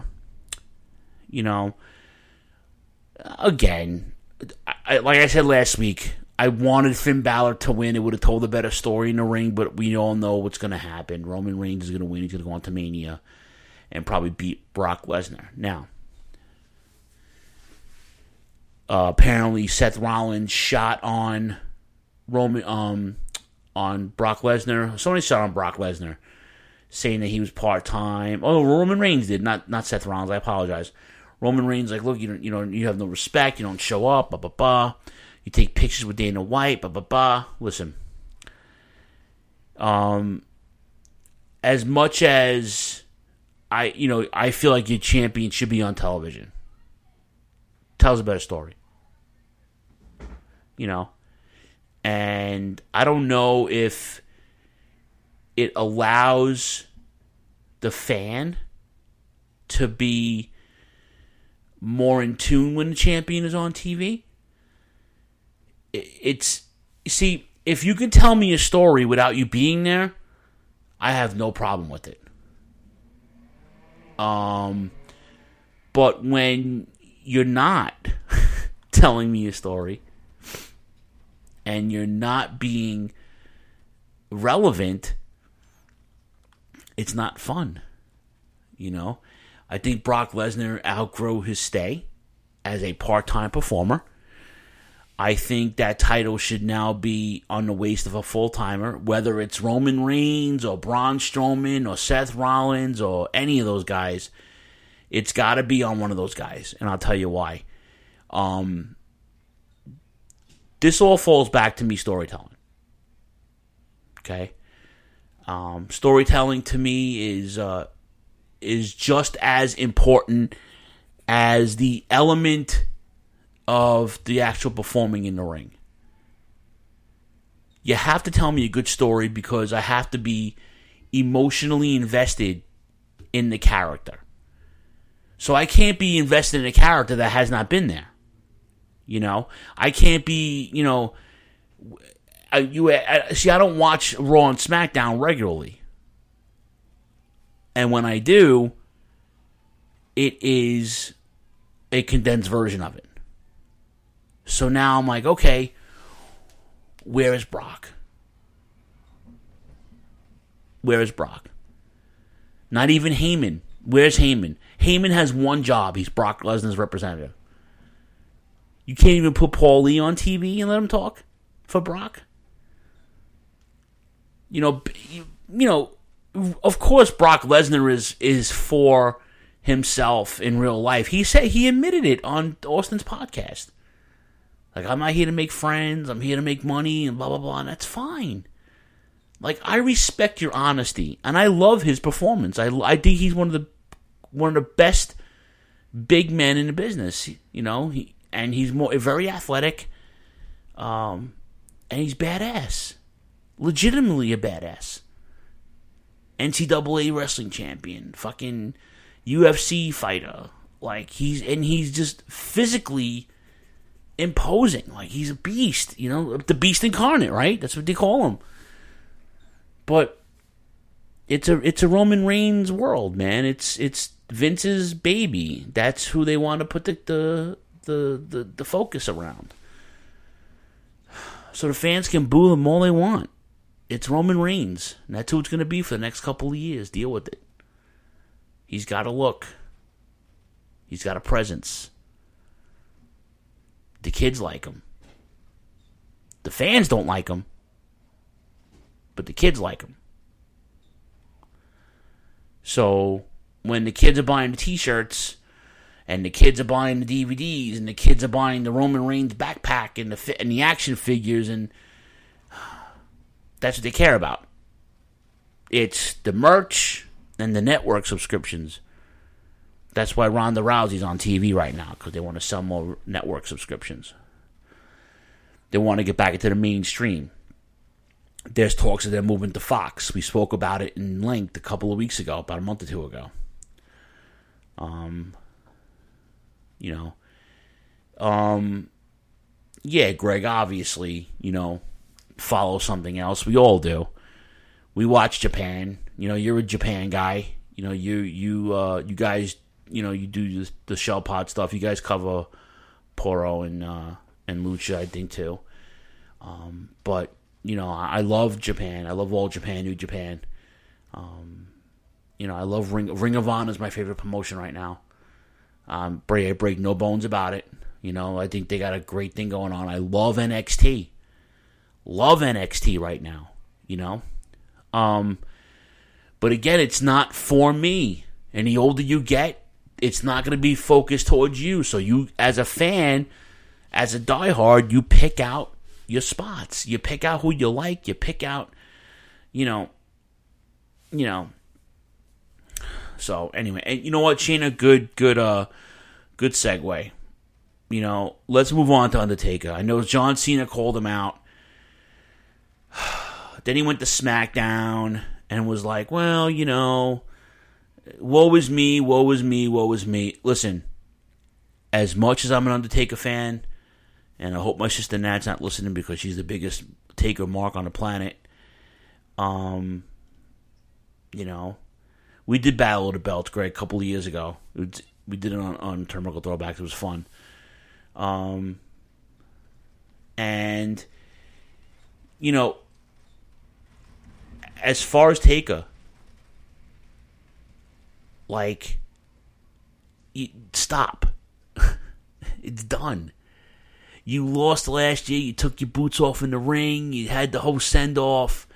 Again, like I said last week, I wanted Finn Balor to win. It would have told a better story in the ring, but we all know what's going to happen. Roman Reigns is going to win. He's going to go on to Mania and probably beat Brock Lesnar. Now, apparently Seth Rollins shot on on Brock Lesnar. Somebody shot on Brock Lesnar, saying that he was part-time. Oh, Roman Reigns did, not Seth Rollins. I apologize. Roman Reigns, like, look, you have no respect. You don't show up. Blah blah blah. You take pictures with Dana White. Blah blah blah. Listen, as much as I feel like your champion should be on television. Tells a better story. And I don't know if it allows the fan to be more in tune when the champion is on TV. See, if you can tell me a story without you being there, I have no problem with it. But when you're not telling me a story and you're not being relevant, it's not fun. I think Brock Lesnar outgrew his stay as a part-time performer. I think that title should now be on the waist of a full-timer, whether it's Roman Reigns or Braun Strowman or Seth Rollins or any of those guys. It's got to be on one of those guys, and I'll tell you why. This all falls back to me storytelling. Okay? Storytelling to me is just as important as the element of the actual performing in the ring. You have to tell me a good story because I have to be emotionally invested in the character. So I can't be invested in a character that has not been there. I can't be, I don't watch Raw and SmackDown regularly. And when I do, it is a condensed version of it. So now I'm like, okay, where is Brock? Where is Brock? Not even Heyman. Where's Heyman? Heyman has one job. He's Brock Lesnar's representative. You can't even put Paul Lee on TV and let him talk for Brock? Of course Brock Lesnar is for himself in real life. He admitted it on Austin's podcast. Like, I'm not here to make friends. I'm here to make money and blah, blah, blah. And that's fine. Like, I respect your honesty. And I love his performance. I think he's one of the best big men in the business. and he's very athletic, and he's badass, legitimately a badass. NCAA wrestling champion, fucking UFC fighter. Like, he's just physically imposing. Like, he's a beast, you know, the beast incarnate, right? That's what they call him. But it's a Roman Reigns world, man. It's Vince's baby. That's who they want to put the focus around. So the fans can boo him all they want. It's Roman Reigns, and that's who it's going to be for the next couple of years. Deal with it. He's got a look. He's got a presence. The kids like him. The fans don't like him, but the kids like him. So when the kids are buying the t-shirts, and the kids are buying the DVDs, and the kids are buying the Roman Reigns backpack and the action figures, and that's what they care about. It's the merch and the network subscriptions. That's why Ronda Rousey's on TV right now, because they want to sell more network subscriptions. They want to get back into the mainstream. There's talks of them moving to Fox. We spoke about it in length a couple of weeks ago, about a month or two ago. Yeah, Greg, obviously, follow something else. We all do. We watch Japan. You're a Japan guy. You guys, you do the Shell Pod stuff. You guys cover Poro and Lucha, I think, too. But, I love Japan. I love all Japan, New Japan. I love Ring of Honor is my favorite promotion right now. I break no bones about it. I think they got a great thing going on. I love NXT. Love NXT right now, But again, it's not for me. And the older you get, it's not going to be focused towards you. So you, as a fan, as a diehard, you pick out your spots. You pick out who you like. You pick out, So anyway, and you know what, Shayna, good segue. Let's move on to Undertaker. I know John Cena called him out. Then he went to SmackDown and was like, well, woe is me, woe is me, woe is me. Listen, as much as I'm an Undertaker fan, and I hope my sister Nat's not listening because she's the biggest Taker mark on the planet, we did Battle of the Belts, Greg, a couple of years ago. We did it on Turnbuckle Throwbacks. It was fun. And, as far as Taker, stop. It's done. You lost last year. You took your boots off in the ring. You had the whole send-off.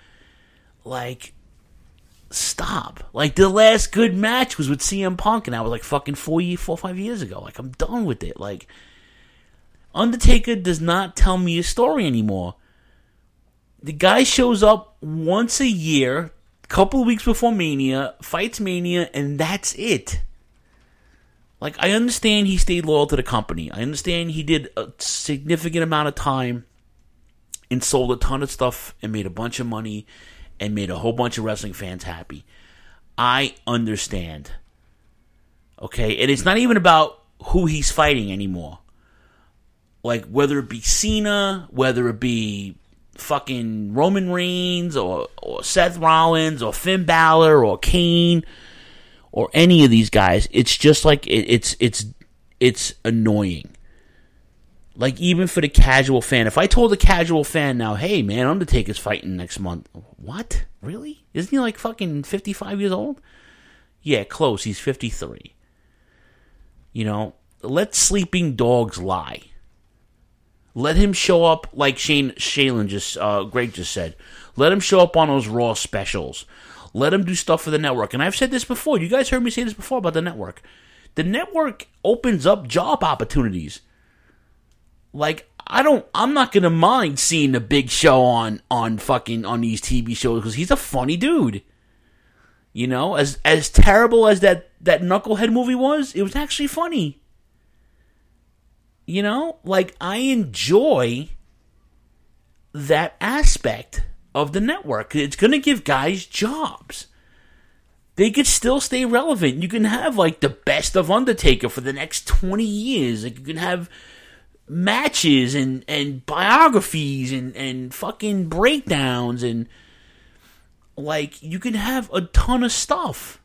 Stop. The last good match was with CM Punk, and that was fucking 4 or 5 years ago. I'm done with it. Undertaker does not tell me a story anymore. The guy shows up once a year, a couple of weeks before Mania, fights Mania, and that's it. I understand he stayed loyal to the company. I understand he did a significant amount of time and sold a ton of stuff and made a bunch of money and made a whole bunch of wrestling fans happy. I understand. Okay? And it's not even about who he's fighting anymore. Whether it be Cena, whether it be fucking Roman Reigns or Seth Rollins or Finn Balor or Kane or any of these guys, it's just it's annoying. Even for the casual fan, if I told a casual fan now, hey man, Undertaker's fighting next month, what? Really? Isn't he fucking 55 years old? Yeah, close. He's 53. Let sleeping dogs lie. Let him show up like Greg just said. Let him show up on those Raw specials. Let him do stuff for the network. And I've said this before. You guys heard me say this before about the network. The network opens up job opportunities. I'm not gonna mind seeing the Big Show on these TV shows because he's a funny dude. As terrible as that Knucklehead movie was, it was actually funny. You know, like, I enjoy that aspect of the network. It's going to give guys jobs. They could still stay relevant. You can have, like, the best of Undertaker for the next 20 years. Like, you can have matches and biographies and fucking breakdowns and, like, you can have a ton of stuff.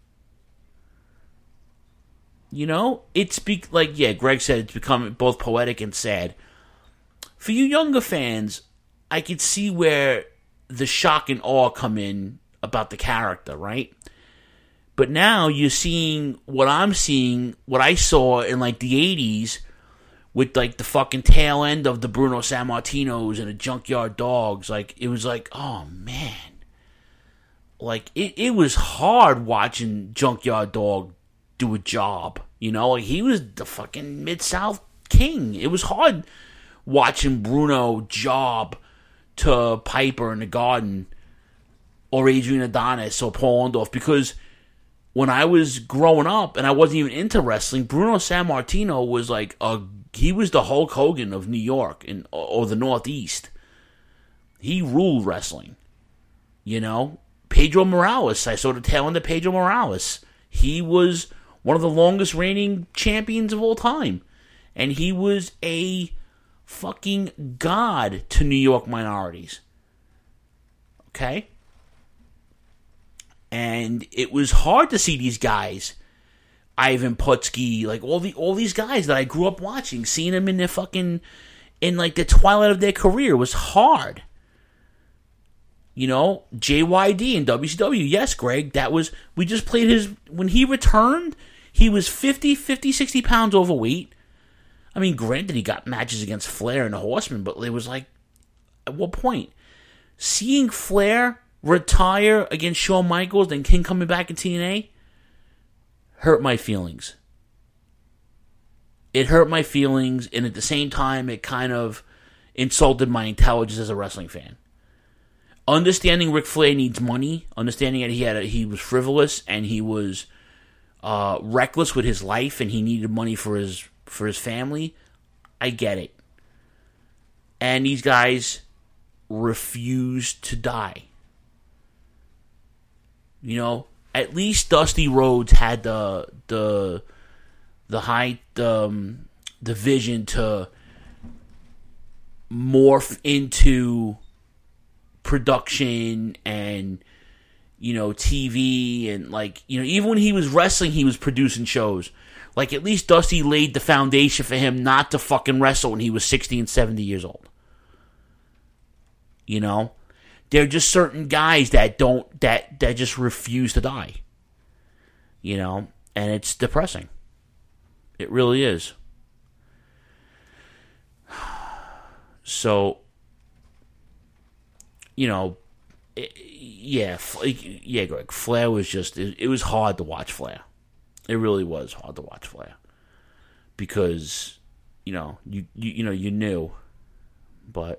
You know? Greg said, it's become both poetic and sad. For you younger fans, I could see where the shock and awe come in about the character, right? But now you're seeing what I'm seeing, what I saw in, like, the 80s with, like, the fucking tail end of the Bruno Sammartinos and the Junkyard Dogs. Like, it was like, oh, man. Like, it was hard watching Junkyard Dog do a job, you know? Like, he was the fucking Mid-South king. It was hard watching Bruno job to Piper in the Garden or Adrian Adonis or Paul Orndorff, because when I was growing up and I wasn't even into wrestling, Bruno Sammartino was like he was the Hulk Hogan of New York or the Northeast. He ruled wrestling, you know? Pedro Morales, I saw the tail end of Pedro Morales. He was one of the longest reigning champions of all time. And he was a fucking god to New York minorities. Okay? And it was hard to see these guys, Ivan Putski, like all these guys that I grew up watching, seeing them in their fucking, in like the twilight of their career was hard. You know, JYD in WCW, yes, Greg, we just played when he returned, he was 60 pounds overweight. I mean, granted, he got matches against Flair and the Horsemen, but it was like, at what point? Seeing Flair retire against Shawn Michaels, then King coming back in TNA, hurt my feelings. It hurt my feelings, and at the same time, it kind of insulted my intelligence as a wrestling fan. Understanding Ric Flair needs money, understanding that he was frivolous and he was reckless with his life, and he needed money for his family, I get it. And these guys refused to die. You know, at least Dusty Rhodes had the vision to morph into production and, you know, TV, and, like, you know, even when he was wrestling, he was producing shows. Like, at least Dusty laid the foundation for him not to fucking wrestle when he was 60 and 70 years old. You know? There are just certain guys that just refuse to die. You know? And it's depressing. It really is. So, you know, Greg, Flair was just, it was hard to watch Flair. It really was hard to watch Flair. Because, you know, you knew. But,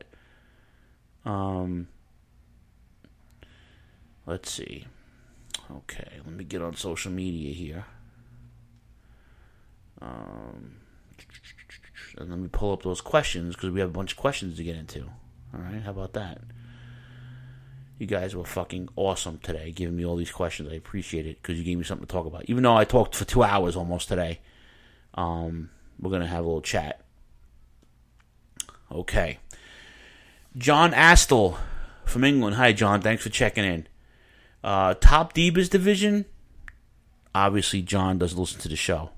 let's see. Okay, let me get on social media here. And let me pull up those questions, because we have a bunch of questions to get into. Alright, how about that? You guys were fucking awesome today, giving me all these questions. I appreciate it, because you gave me something to talk about. Even though I talked for 2 hours almost today, we're going to have a little chat. Okay. John Astle from England. Hi, John. Thanks for checking in. Top Divas division. Obviously, John doesn't listen to the show.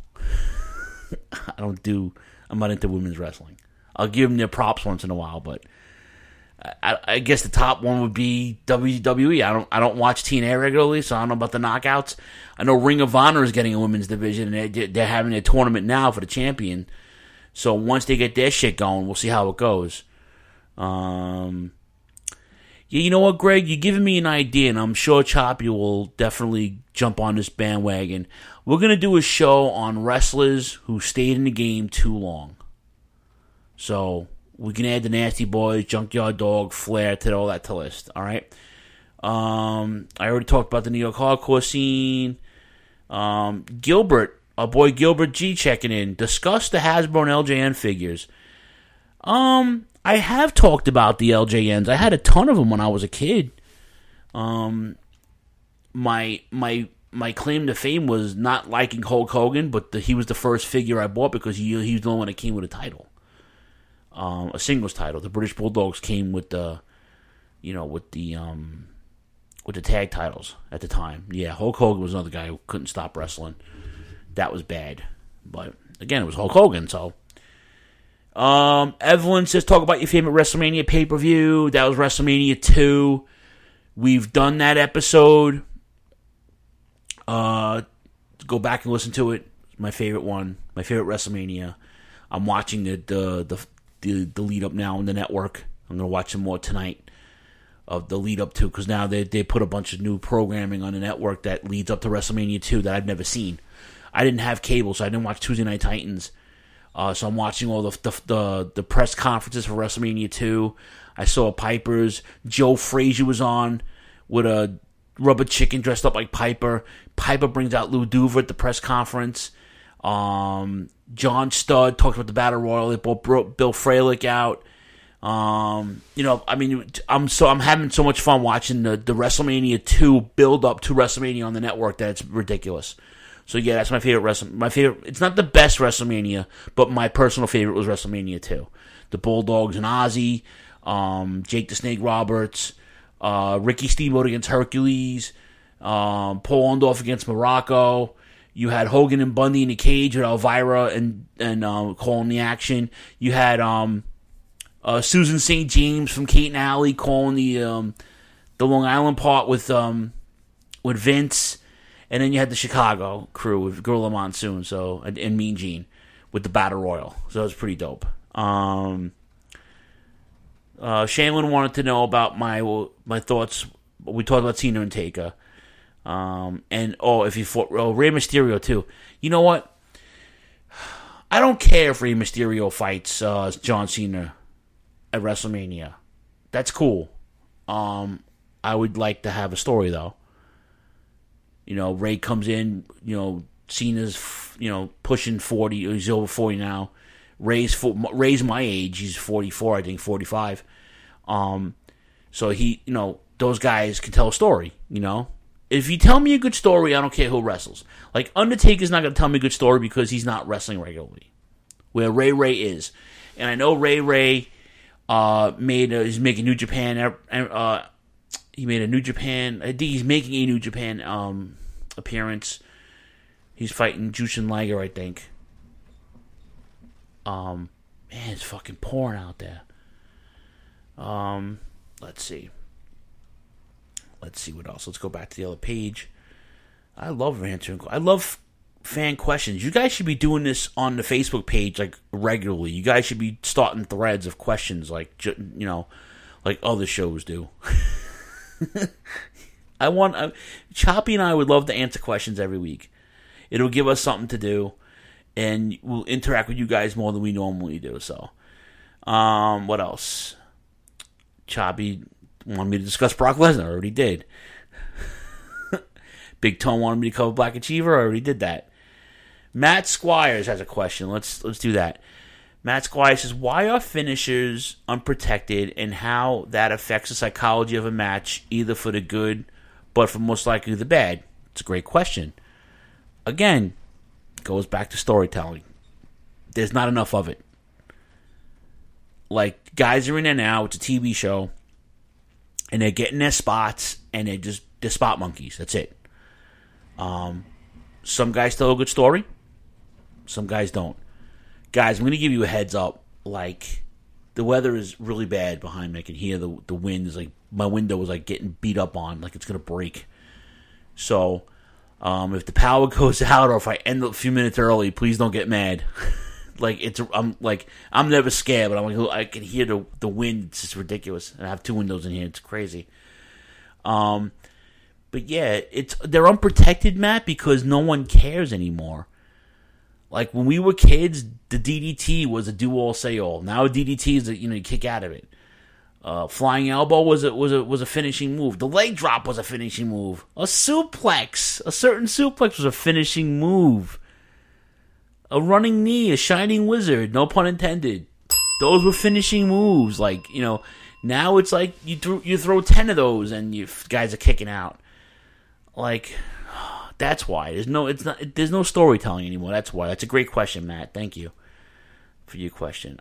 I'm not into women's wrestling. I'll give them their props once in a while, but I guess the top one would be WWE. I don't watch TNA regularly, so I don't know about the knockouts. I know Ring of Honor is getting a women's division, and they're having a tournament now for the champion. So once they get their shit going, we'll see how it goes. Yeah, you know what, Greg? You're giving me an idea, and I'm sure Choppy will definitely jump on this bandwagon. We're going to do a show on wrestlers who stayed in the game too long. So we can add the Nasty Boys, Junkyard Dog, Flair to all that to list. All right. I already talked about the New York hardcore scene. Gilbert, our boy Gilbert G checking in. Discuss the Hasbro and LJN figures. I have talked about the LJNs. I had a ton of them when I was a kid. My claim to fame was not liking Hulk Hogan, but he was the first figure I bought because he was the only one that came with a title, a singles title. The British Bulldogs came with the tag titles at the time. Yeah, Hulk Hogan was another guy who couldn't stop wrestling. That was bad, but again, it was Hulk Hogan. So, Evelyn says, talk about your favorite WrestleMania pay-per-view. That was WrestleMania 2. We've done that episode. Go back and listen to it. My favorite one. My favorite WrestleMania. I'm watching the lead up now on the network. I'm going to watch some more tonight of the lead up to, because now they put a bunch of new programming on the network that leads up to WrestleMania 2 that I've never seen. I didn't have cable, so I didn't watch Tuesday Night Titans. So I'm watching all the press conferences for WrestleMania 2. I saw Piper's. Joe Frazier was on with a rubber chicken dressed up like Piper. Piper brings out Lou Duva at the press conference. John Studd talked about the Battle Royal. They brought Bill Fralick out. I'm having so much fun watching the WrestleMania 2 build up to WrestleMania on the network that it's ridiculous. So yeah, that's my favorite my favorite. It's not the best WrestleMania, but my personal favorite was WrestleMania 2. The Bulldogs and Ozzy, Jake the Snake Roberts, Ricky Steamboat against Hercules, Paul Orndorff against Morocco. You had Hogan and Bundy in the cage with Elvira and calling the action. You had Susan St. James from Kate and Alley calling the Long Island part with Vince. And then you had the Chicago crew with Gorilla Monsoon and Mean Gene with the Battle Royal. So it was pretty dope. Shanlin wanted to know about my thoughts. We talked about Cena and Taker. If he fought Rey Mysterio too. You know what? I don't care if Rey Mysterio fights John Cena at WrestleMania. That's cool. I would like to have a story though. Ray comes in, Cena's, pushing 40, he's over 40 now. Ray's my age, he's 44, I think, 45. So he, those guys can tell a story, If you tell me a good story, I don't care who wrestles. Like, Undertaker's not going to tell me a good story because he's not wrestling regularly. Where Ray is. And I know Ray he's making New Japan, he made a New Japan, I think he's making a New Japan appearance. He's fighting Jushin Liger, I think. Man, it's fucking pouring out there. Let's see what else. Let's go back to the other page. I love answering. I love fan questions. You guys should be doing this on the Facebook page like regularly. You guys should be starting threads of questions like like other shows do. Choppy and I would love to answer questions every week. It'll give us something to do, and we'll interact with you guys more than we normally do. So, what else? Choppy wanted me to discuss Brock Lesnar. I already did. Big Tone wanted me to cover Black Achiever. I already did that. Matt Squires has a question. Let's do that. Matt Squires says, why are finishers unprotected and how that affects the psychology of a match, either for the good, but for most likely the bad? It's a great question. Again, goes back to storytelling. There's not enough of it. Like, guys are in there now, it's a TV show, and they're getting their spots, and they're spot monkeys. That's it. Some guys tell a good story. Some guys don't. Guys, I'm going to give you a heads up. Like, the weather is really bad behind me. I can hear the wind. Is like, my window is like getting beat up on, like it's going to break. So, if the power goes out or if I end up a few minutes early, please don't get mad. I'm never scared, but I can hear the wind. It's just ridiculous. And I have two windows in here. It's crazy. But yeah, they're unprotected, Matt, because no one cares anymore. Like, when we were kids, the DDT was a do-all, say-all. Now DDT is you kick out of it. Flying elbow was a finishing move. The leg drop was a finishing move. A certain suplex was a finishing move. A running knee, a shining wizard, no pun intended. Those were finishing moves. Like, now it's like you throw 10 of those and you guys are kicking out. Like, that's why. There's no storytelling anymore. That's why. That's a great question, Matt. Thank you for your question.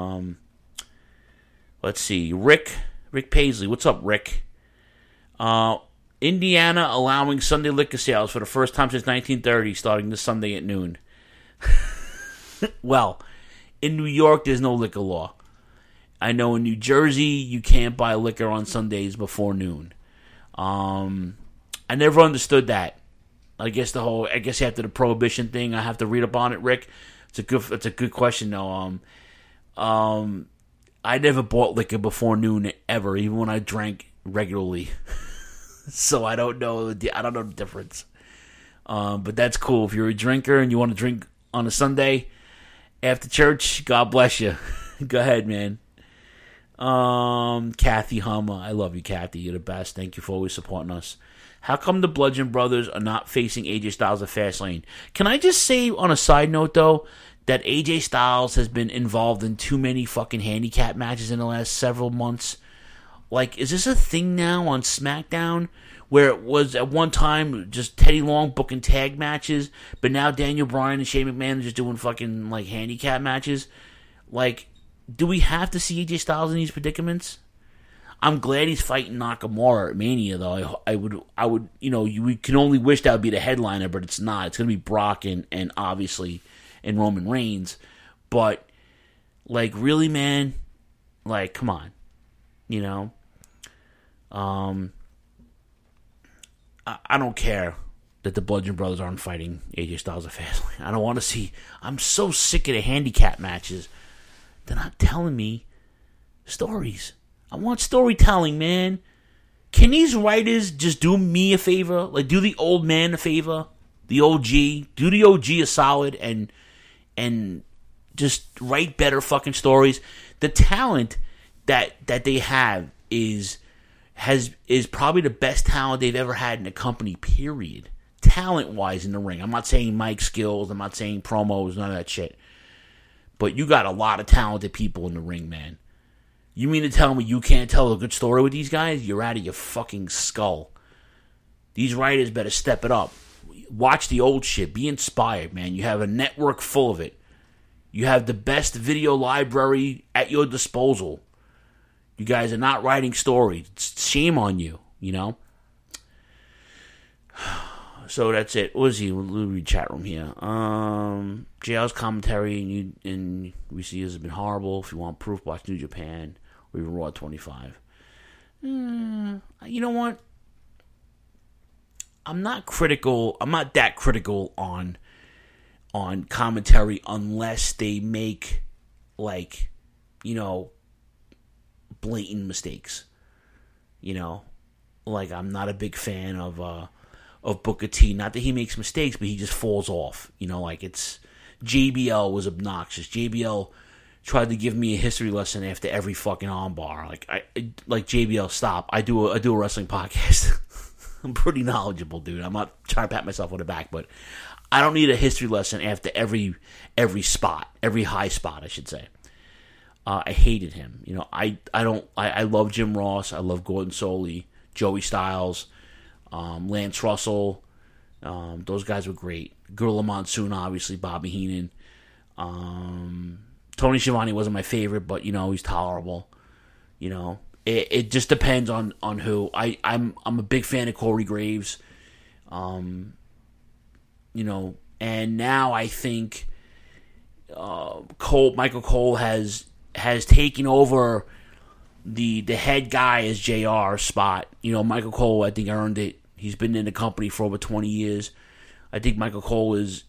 Let's see. Rick Paisley. What's up, Rick? Indiana allowing Sunday liquor sales for the first time since 1930, starting this Sunday at noon. Well, in New York, there's no liquor law. I know in New Jersey, you can't buy liquor on Sundays before noon. I never understood that. I guess after the prohibition thing, I have to read up on it, Rick. It's a good question, though. I never bought liquor before noon ever, even when I drank regularly. So I don't know the difference. But that's cool. If you're a drinker and you want to drink on a Sunday after church, God bless you. Go ahead, man. Kathy Hummer. I love you, Kathy. You're the best. Thank you for always supporting us. How come the Bludgeon Brothers are not facing AJ Styles at Fastlane? Can I just say on a side note, though, that AJ Styles has been involved in too many fucking handicap matches in the last several months? Like, is this a thing now on SmackDown where it was at one time just Teddy Long booking tag matches, but now Daniel Bryan and Shane McMahon are just doing fucking, like, handicap matches? Like, do we have to see AJ Styles in these predicaments? I'm glad he's fighting Nakamura at Mania, though. I would, we can only wish that would be the headliner, but it's not. It's going to be Brock and obviously and Roman Reigns. But, like, really, man? Like, come on. I don't care that the Bludgeon Brothers aren't fighting AJ Styles at Fastlane. I don't want to see. I'm so sick of the handicap matches. They're not telling me stories. I want storytelling, man. Can these writers just do me a favor? Like, do the old man a favor? The OG? Do the OG a solid and just write better fucking stories? The talent that they have is probably the best talent they've ever had in a company, period. Talent-wise in the ring. I'm not saying mic skills. I'm not saying promos, none of that shit. But you got a lot of talented people in the ring, man. You mean to tell me you can't tell a good story with these guys? You're out of your fucking skull. These writers better step it up. Watch the old shit. Be inspired, man. You have a network full of it. You have the best video library at your disposal. You guys are not writing stories. Shame on you, So that's it. What is he? We'll read chat room here. JL's commentary and we see has been horrible. If you want proof, watch New Japan or even Raw 25. You know what? I'm not critical. I'm not that critical on commentary unless they make blatant mistakes. Like I'm not a big fan of Booker T. Not that he makes mistakes, but he just falls off. Like it's JBL was obnoxious. JBL tried to give me a history lesson after every fucking armbar. Like JBL, stop. I do a wrestling podcast. I'm pretty knowledgeable, dude. I'm not trying to pat myself on the back, but I don't need a history lesson after every spot, every high spot, I should say. I hated him. I love Jim Ross. I love Gordon Soley, Joey Styles, Lance Russell. Those guys were great. Gorilla Monsoon, obviously, Bobby Heenan. Tony Schiavone wasn't my favorite, but he's tolerable. It just depends on who. I'm a big fan of Corey Graves. And now I think Michael Cole has taken over the head guy as JR's spot. Michael Cole, I think, earned it. He's been in the company for over 20 years. I think Michael Cole is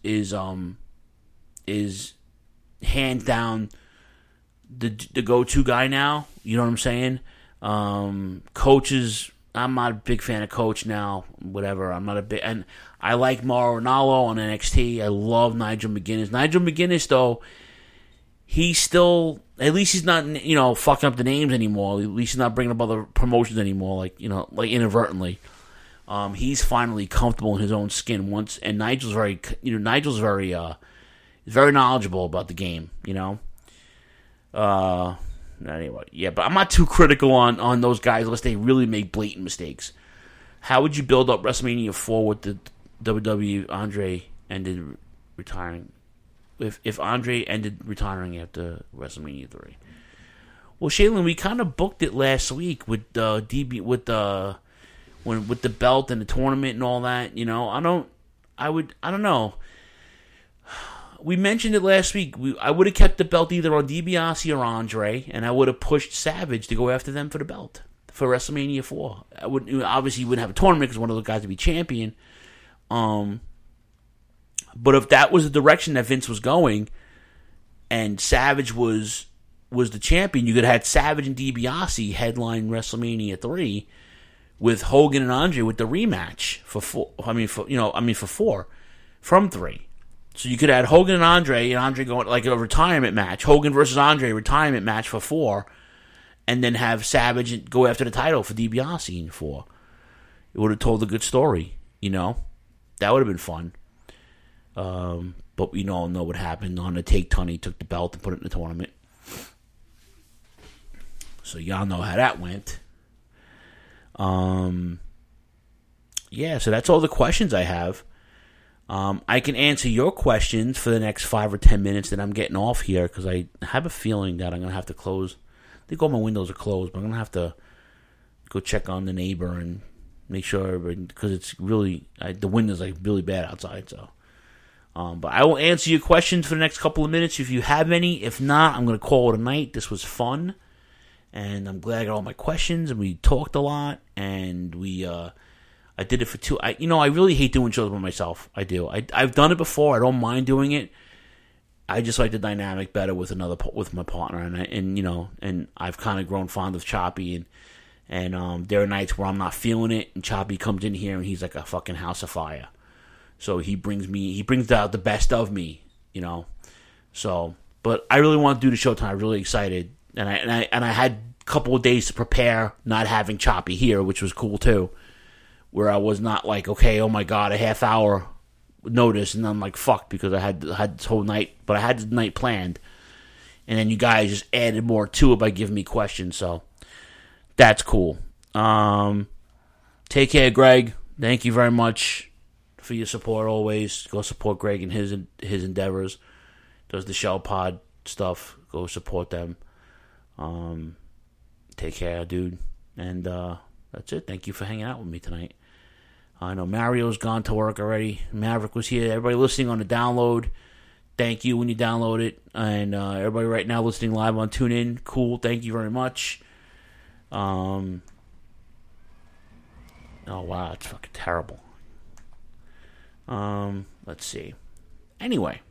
hands down the go-to guy now. You know what I'm saying? Coaches, I'm not a big fan of Coach now. Whatever. I'm not a big... And I like Mauro Ranallo on NXT. I love Nigel McGuinness. Nigel McGuinness, though, he's still... At least he's not, fucking up the names anymore. At least he's not bringing up other promotions anymore, like inadvertently. He's finally comfortable in his own skin once, and Nigel's very, very knowledgeable about the game, Anyway, yeah, but I'm not too critical on those guys unless they really make blatant mistakes. How would you build up WrestleMania 4 with the WWE Andre ended retiring? If Andre ended retiring after WrestleMania 3? Well, Shaylin, we kind of booked it last week with DB with the belt and the tournament and all that. You know, I don't know. We mentioned it last week. I would have kept the belt either on DiBiase or Andre, and I would have pushed Savage to go after them for the belt for WrestleMania 4. I obviously wouldn't have a tournament because one of those guys would be champion. But if that was the direction that Vince was going, and Savage was the champion, you could have had Savage and DiBiase headline WrestleMania 3 with Hogan and Andre with the rematch for 4 from 3. So you could have had Hogan and Andre going like a retirement match, Hogan versus Andre retirement match for 4, and then have Savage go after the title for DiBiase in 4. It would have told a good story, you know. That would have been fun. But we all know what happened. On the take, Tunney took the belt and put it in the tournament. So y'all know how that went. Yeah, so that's all the questions I have. I can answer your questions for the next 5 or 10 minutes that I'm getting off here because I have a feeling that I'm going to have to close. I think all my windows are closed, but I'm going to have to go check on the neighbor and make sure, because it's really, the wind is like really bad outside. So, but I will answer your questions for the next couple of minutes if you have any. If not, I'm going to call it a night. This was fun, and I'm glad I got all my questions, and we talked a lot, and I did it for 2. I really hate doing shows by myself. I do. I've done it before. I don't mind doing it. I just like the dynamic better with my partner, and I've kind of grown fond of Choppy, and there are nights where I'm not feeling it, and Choppy comes in here and he's like a fucking house of fire. So he brings out the best of me, you know. So, but I really want to do the show tonight. I'm really excited, and I had a couple of days to prepare, not having Choppy here, which was cool too. Where I was not like, okay, oh my god, a half hour notice, and I'm like, fuck, because I had this whole night, but I had the night planned, and then you guys just added more to it by giving me questions, so that's cool. Take care, Greg. Thank you very much for your support always. Go support Greg and his endeavors. Does the Shell Pod stuff. Go support them. Take care, dude. And that's it. Thank you for hanging out with me tonight. I know Mario's gone to work already. Maverick was here. Everybody listening on the download, thank you when you download it. And everybody right now listening live on TuneIn, cool. Thank you very much. Oh, wow. It's fucking terrible. Let's see. Anyway.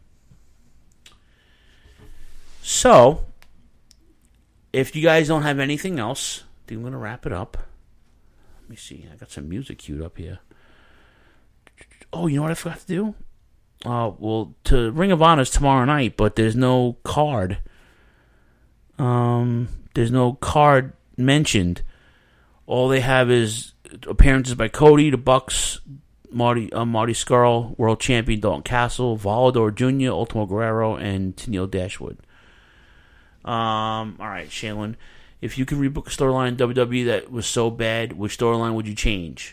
So, if you guys don't have anything else, I think I'm going to wrap it up. Let me see. I got some music queued up here. Oh, you know what I forgot to do? Well, to Ring of Honor is tomorrow night, but there's no card. There's no card mentioned. All they have is appearances by Cody, the Bucks, Marty Scurll, World Champion Dalton Castle, Volador Jr., Ultimo Guerrero, and Tenille Dashwood. All right, Shaylin. If you could rebook a storyline in WWE that was so bad, which storyline would you change?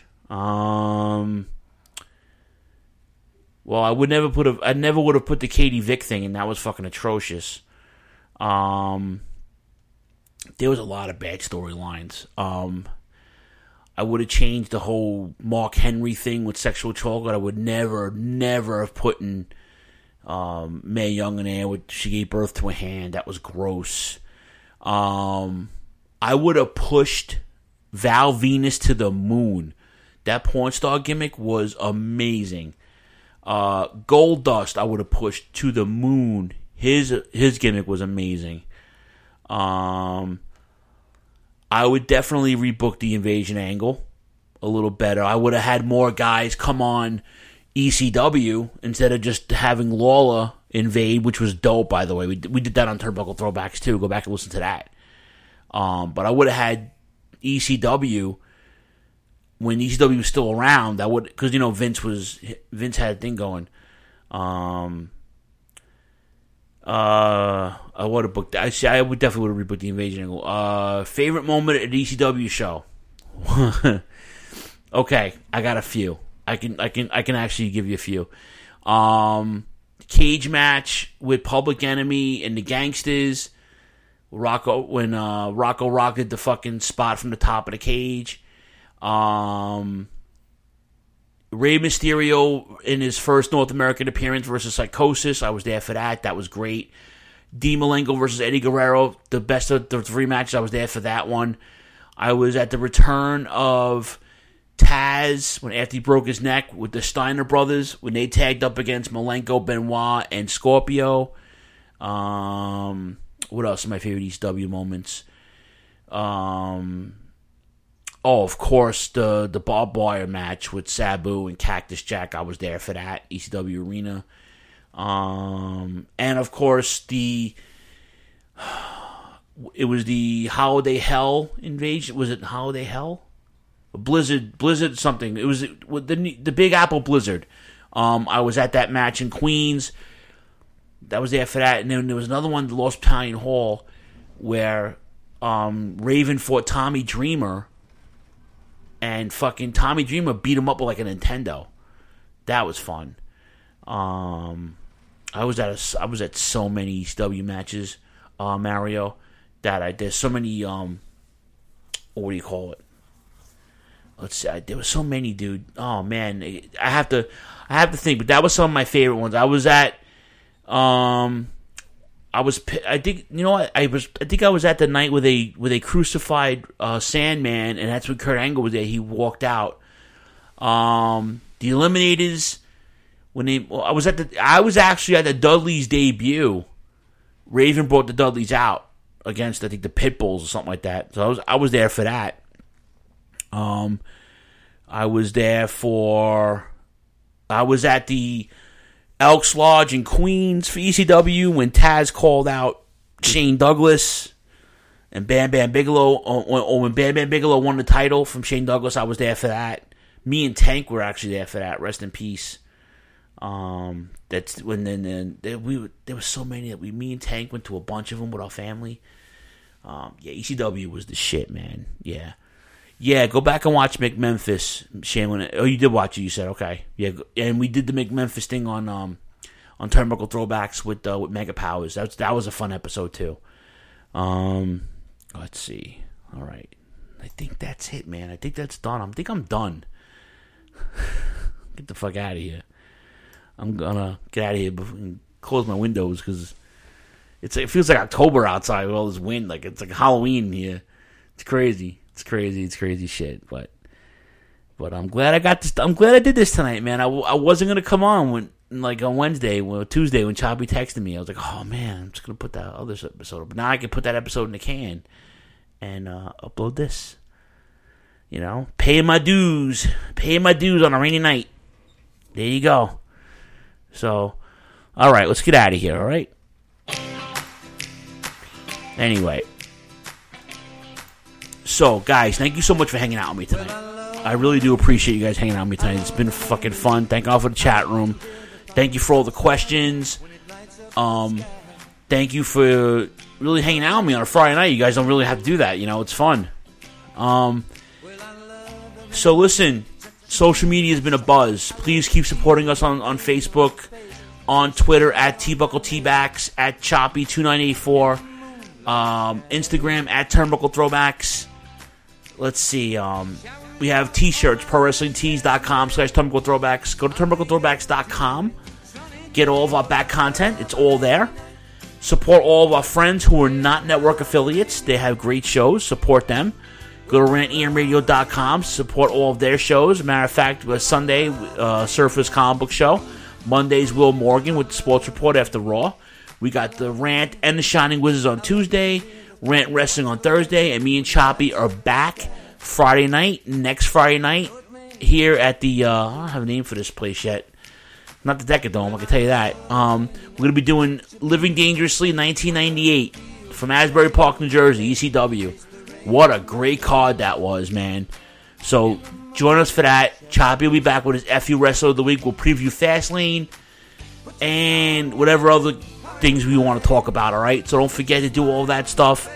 Well, I never would have put the Katie Vick thing, and that was fucking atrocious. There was a lot of bad storylines. I would have changed the whole Mark Henry thing with sexual chocolate. I would never have put in Mae Young in there. She gave birth to a hand. That was gross. I would have pushed Val Venus to the moon. That porn star gimmick was amazing. Goldust I would have pushed to the moon. His gimmick was amazing. I would definitely rebook the Invasion angle a little better. I would have had more guys come on ECW instead of just having Lawler invade, which was dope, by the way. We did that on Turnbuckle Throwbacks too. Go back and listen to that. But I would have had ECW when ECW was still around. That would, because Vince had a thing going. I I would have booked. I would definitely would have rebooked the Invasion angle. Favorite moment at the ECW show. Okay, I got a few. I can actually give you a few. Cage match with Public Enemy and the Gangsters. When Rocco rocked the fucking spot from the top of the cage. Rey Mysterio in his first North American appearance versus Psychosis. I was there for that. That was great. Dean Malenko versus Eddie Guerrero. The best of the 3 matches. I was there for that one. I was at the return of Taz after he broke his neck with the Steiner brothers when they tagged up against Malenko, Benoit, and Scorpio. What else are my favorite ECW moments? Of course, the barbed wire match with Sabu and Cactus Jack. I was there for that, ECW Arena. And of course, it was the Holiday Hell invasion. Was it Holiday Hell? Blizzard something. It was the Big Apple Blizzard. I was at that match in Queens. That was there for that. And then there was another one, the Lost Battalion Hall, where Raven fought Tommy Dreamer. And fucking Tommy Dreamer beat him up with like a Nintendo. That was fun. I was at so many ECW matches, Mario. There's so many. What do you call it? Let's see. There was so many, dude. Oh man, I have to think. But that was some of my favorite ones. I was at. I think you know what I think I was at the night where they crucified Sandman, and that's when Kurt Angle was there. He walked out. The Eliminators I was actually at the Dudleys debut. Raven brought the Dudleys out against I think the Pitbulls or something like that. So I was there for that. I was at the Elks Lodge in Queens for ECW when Taz called out Shane Douglas and Bam Bam Bigelow. Or when Bam Bam Bigelow won the title from Shane Douglas, I was there for that. Me and Tank were actually there for that. Rest in peace. That's when there was so many that me and Tank went to a bunch of them with our family. ECW was the shit, man. Yeah, go back and watch McMemphis. Shane, you did watch it. You said okay. Yeah, and we did the McMemphis thing on Turnbuckle Throwbacks with Mega Powers. That was a fun episode too. Let's see. All right, I think that's it, man. I think that's done. I think I'm done. Get the fuck out of here. I'm gonna get out of here and close my windows because it feels like October outside with all this wind. Like it's like Halloween here. It's crazy. It's crazy shit. But I'm glad I got this. I'm glad I did this tonight, man. I wasn't gonna come on on Wednesday or Tuesday when Choppy texted me. I was like, oh man, I'm just gonna put that other episode up. But now I can put that episode in the can and upload this. You know, paying my dues on a rainy night. There you go. So, all right, let's get out of here. All right. Anyway. So, guys, thank you so much for hanging out with me tonight. I really do appreciate you guys hanging out with me tonight. It's been fucking fun. Thank you all for the chat room. Thank you for all the questions. Thank you for really hanging out with me on a Friday night. You guys don't really have to do that. You know, it's fun. So, listen, social media has been a buzz. Please keep supporting us on Facebook, on Twitter, at TBuckleTbacks, at Choppy2984, Instagram, at Turnbuckle Throwbacks. Let's see. We have t-shirts, ProWrestlingTees.com/Turnbuckle Throwbacks. Go to TurnbuckleThrowbacks.com. Get all of our back content. It's all there. Support all of our friends who are not network affiliates. They have great shows. Support them. Go to rantemradio.com. Support all of their shows. As a matter of fact, Sunday, Surface Comic Book Show. Monday's Will Morgan with the Sports Report after Raw. We got the Rant and the Shining Wizards on Tuesday. Rant Wrestling on Thursday. And me and Choppy are back next Friday night, here at the, I don't have a name for this place yet. Not the Decadome, I can tell you that. We're going to be doing Living Dangerously 1998 from Asbury Park, New Jersey, ECW. What a great card that was, man. So, join us for that. Choppy will be back with his FU Wrestler of the Week. We'll preview Fastlane and whatever other things we want to talk about, all right? So don't forget to do all that stuff.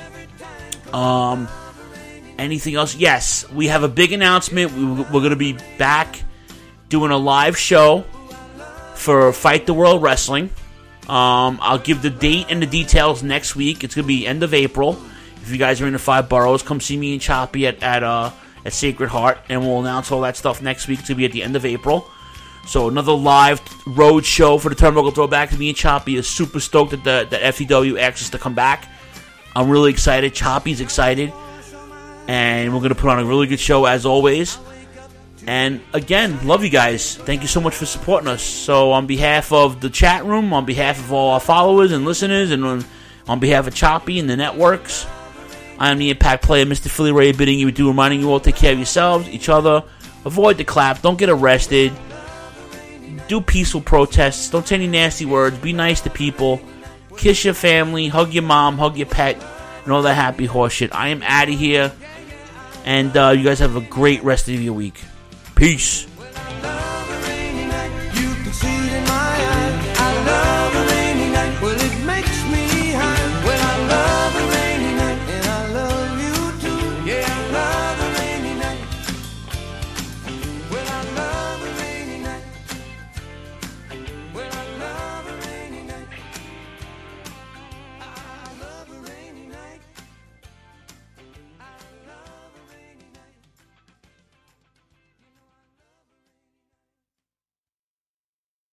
Anything else? Yes, we have a big announcement. We're going to be back doing a live show for Fight the World Wrestling. I'll give the date and the details next week. It's going to be end of April. If you guys are in the 5 boroughs, come see me and Choppy at Sacred Heart, and we'll announce all that stuff next week. It's going to be at the end of April. So another live road show for the Turnbuckle Throwback. Me and Choppy is super stoked that FTW asked us to come back. I'm really excited. Choppy's excited. And we're going to put on a really good show as always. And again, love you guys. Thank you so much for supporting us. So on behalf of the chat room, on behalf of all our followers and listeners, and on behalf of Choppy and the networks, I am the Impact Player, Mr. Philly Ray, bidding you adieu, reminding you all to take care of yourselves, each other. Avoid the clap. Don't get arrested. Do peaceful protests. Don't say any nasty words. Be nice to people. Kiss your family. Hug your mom. Hug your pet. And all that happy horse shit. I am out of here. And you guys have a great rest of your week. Peace.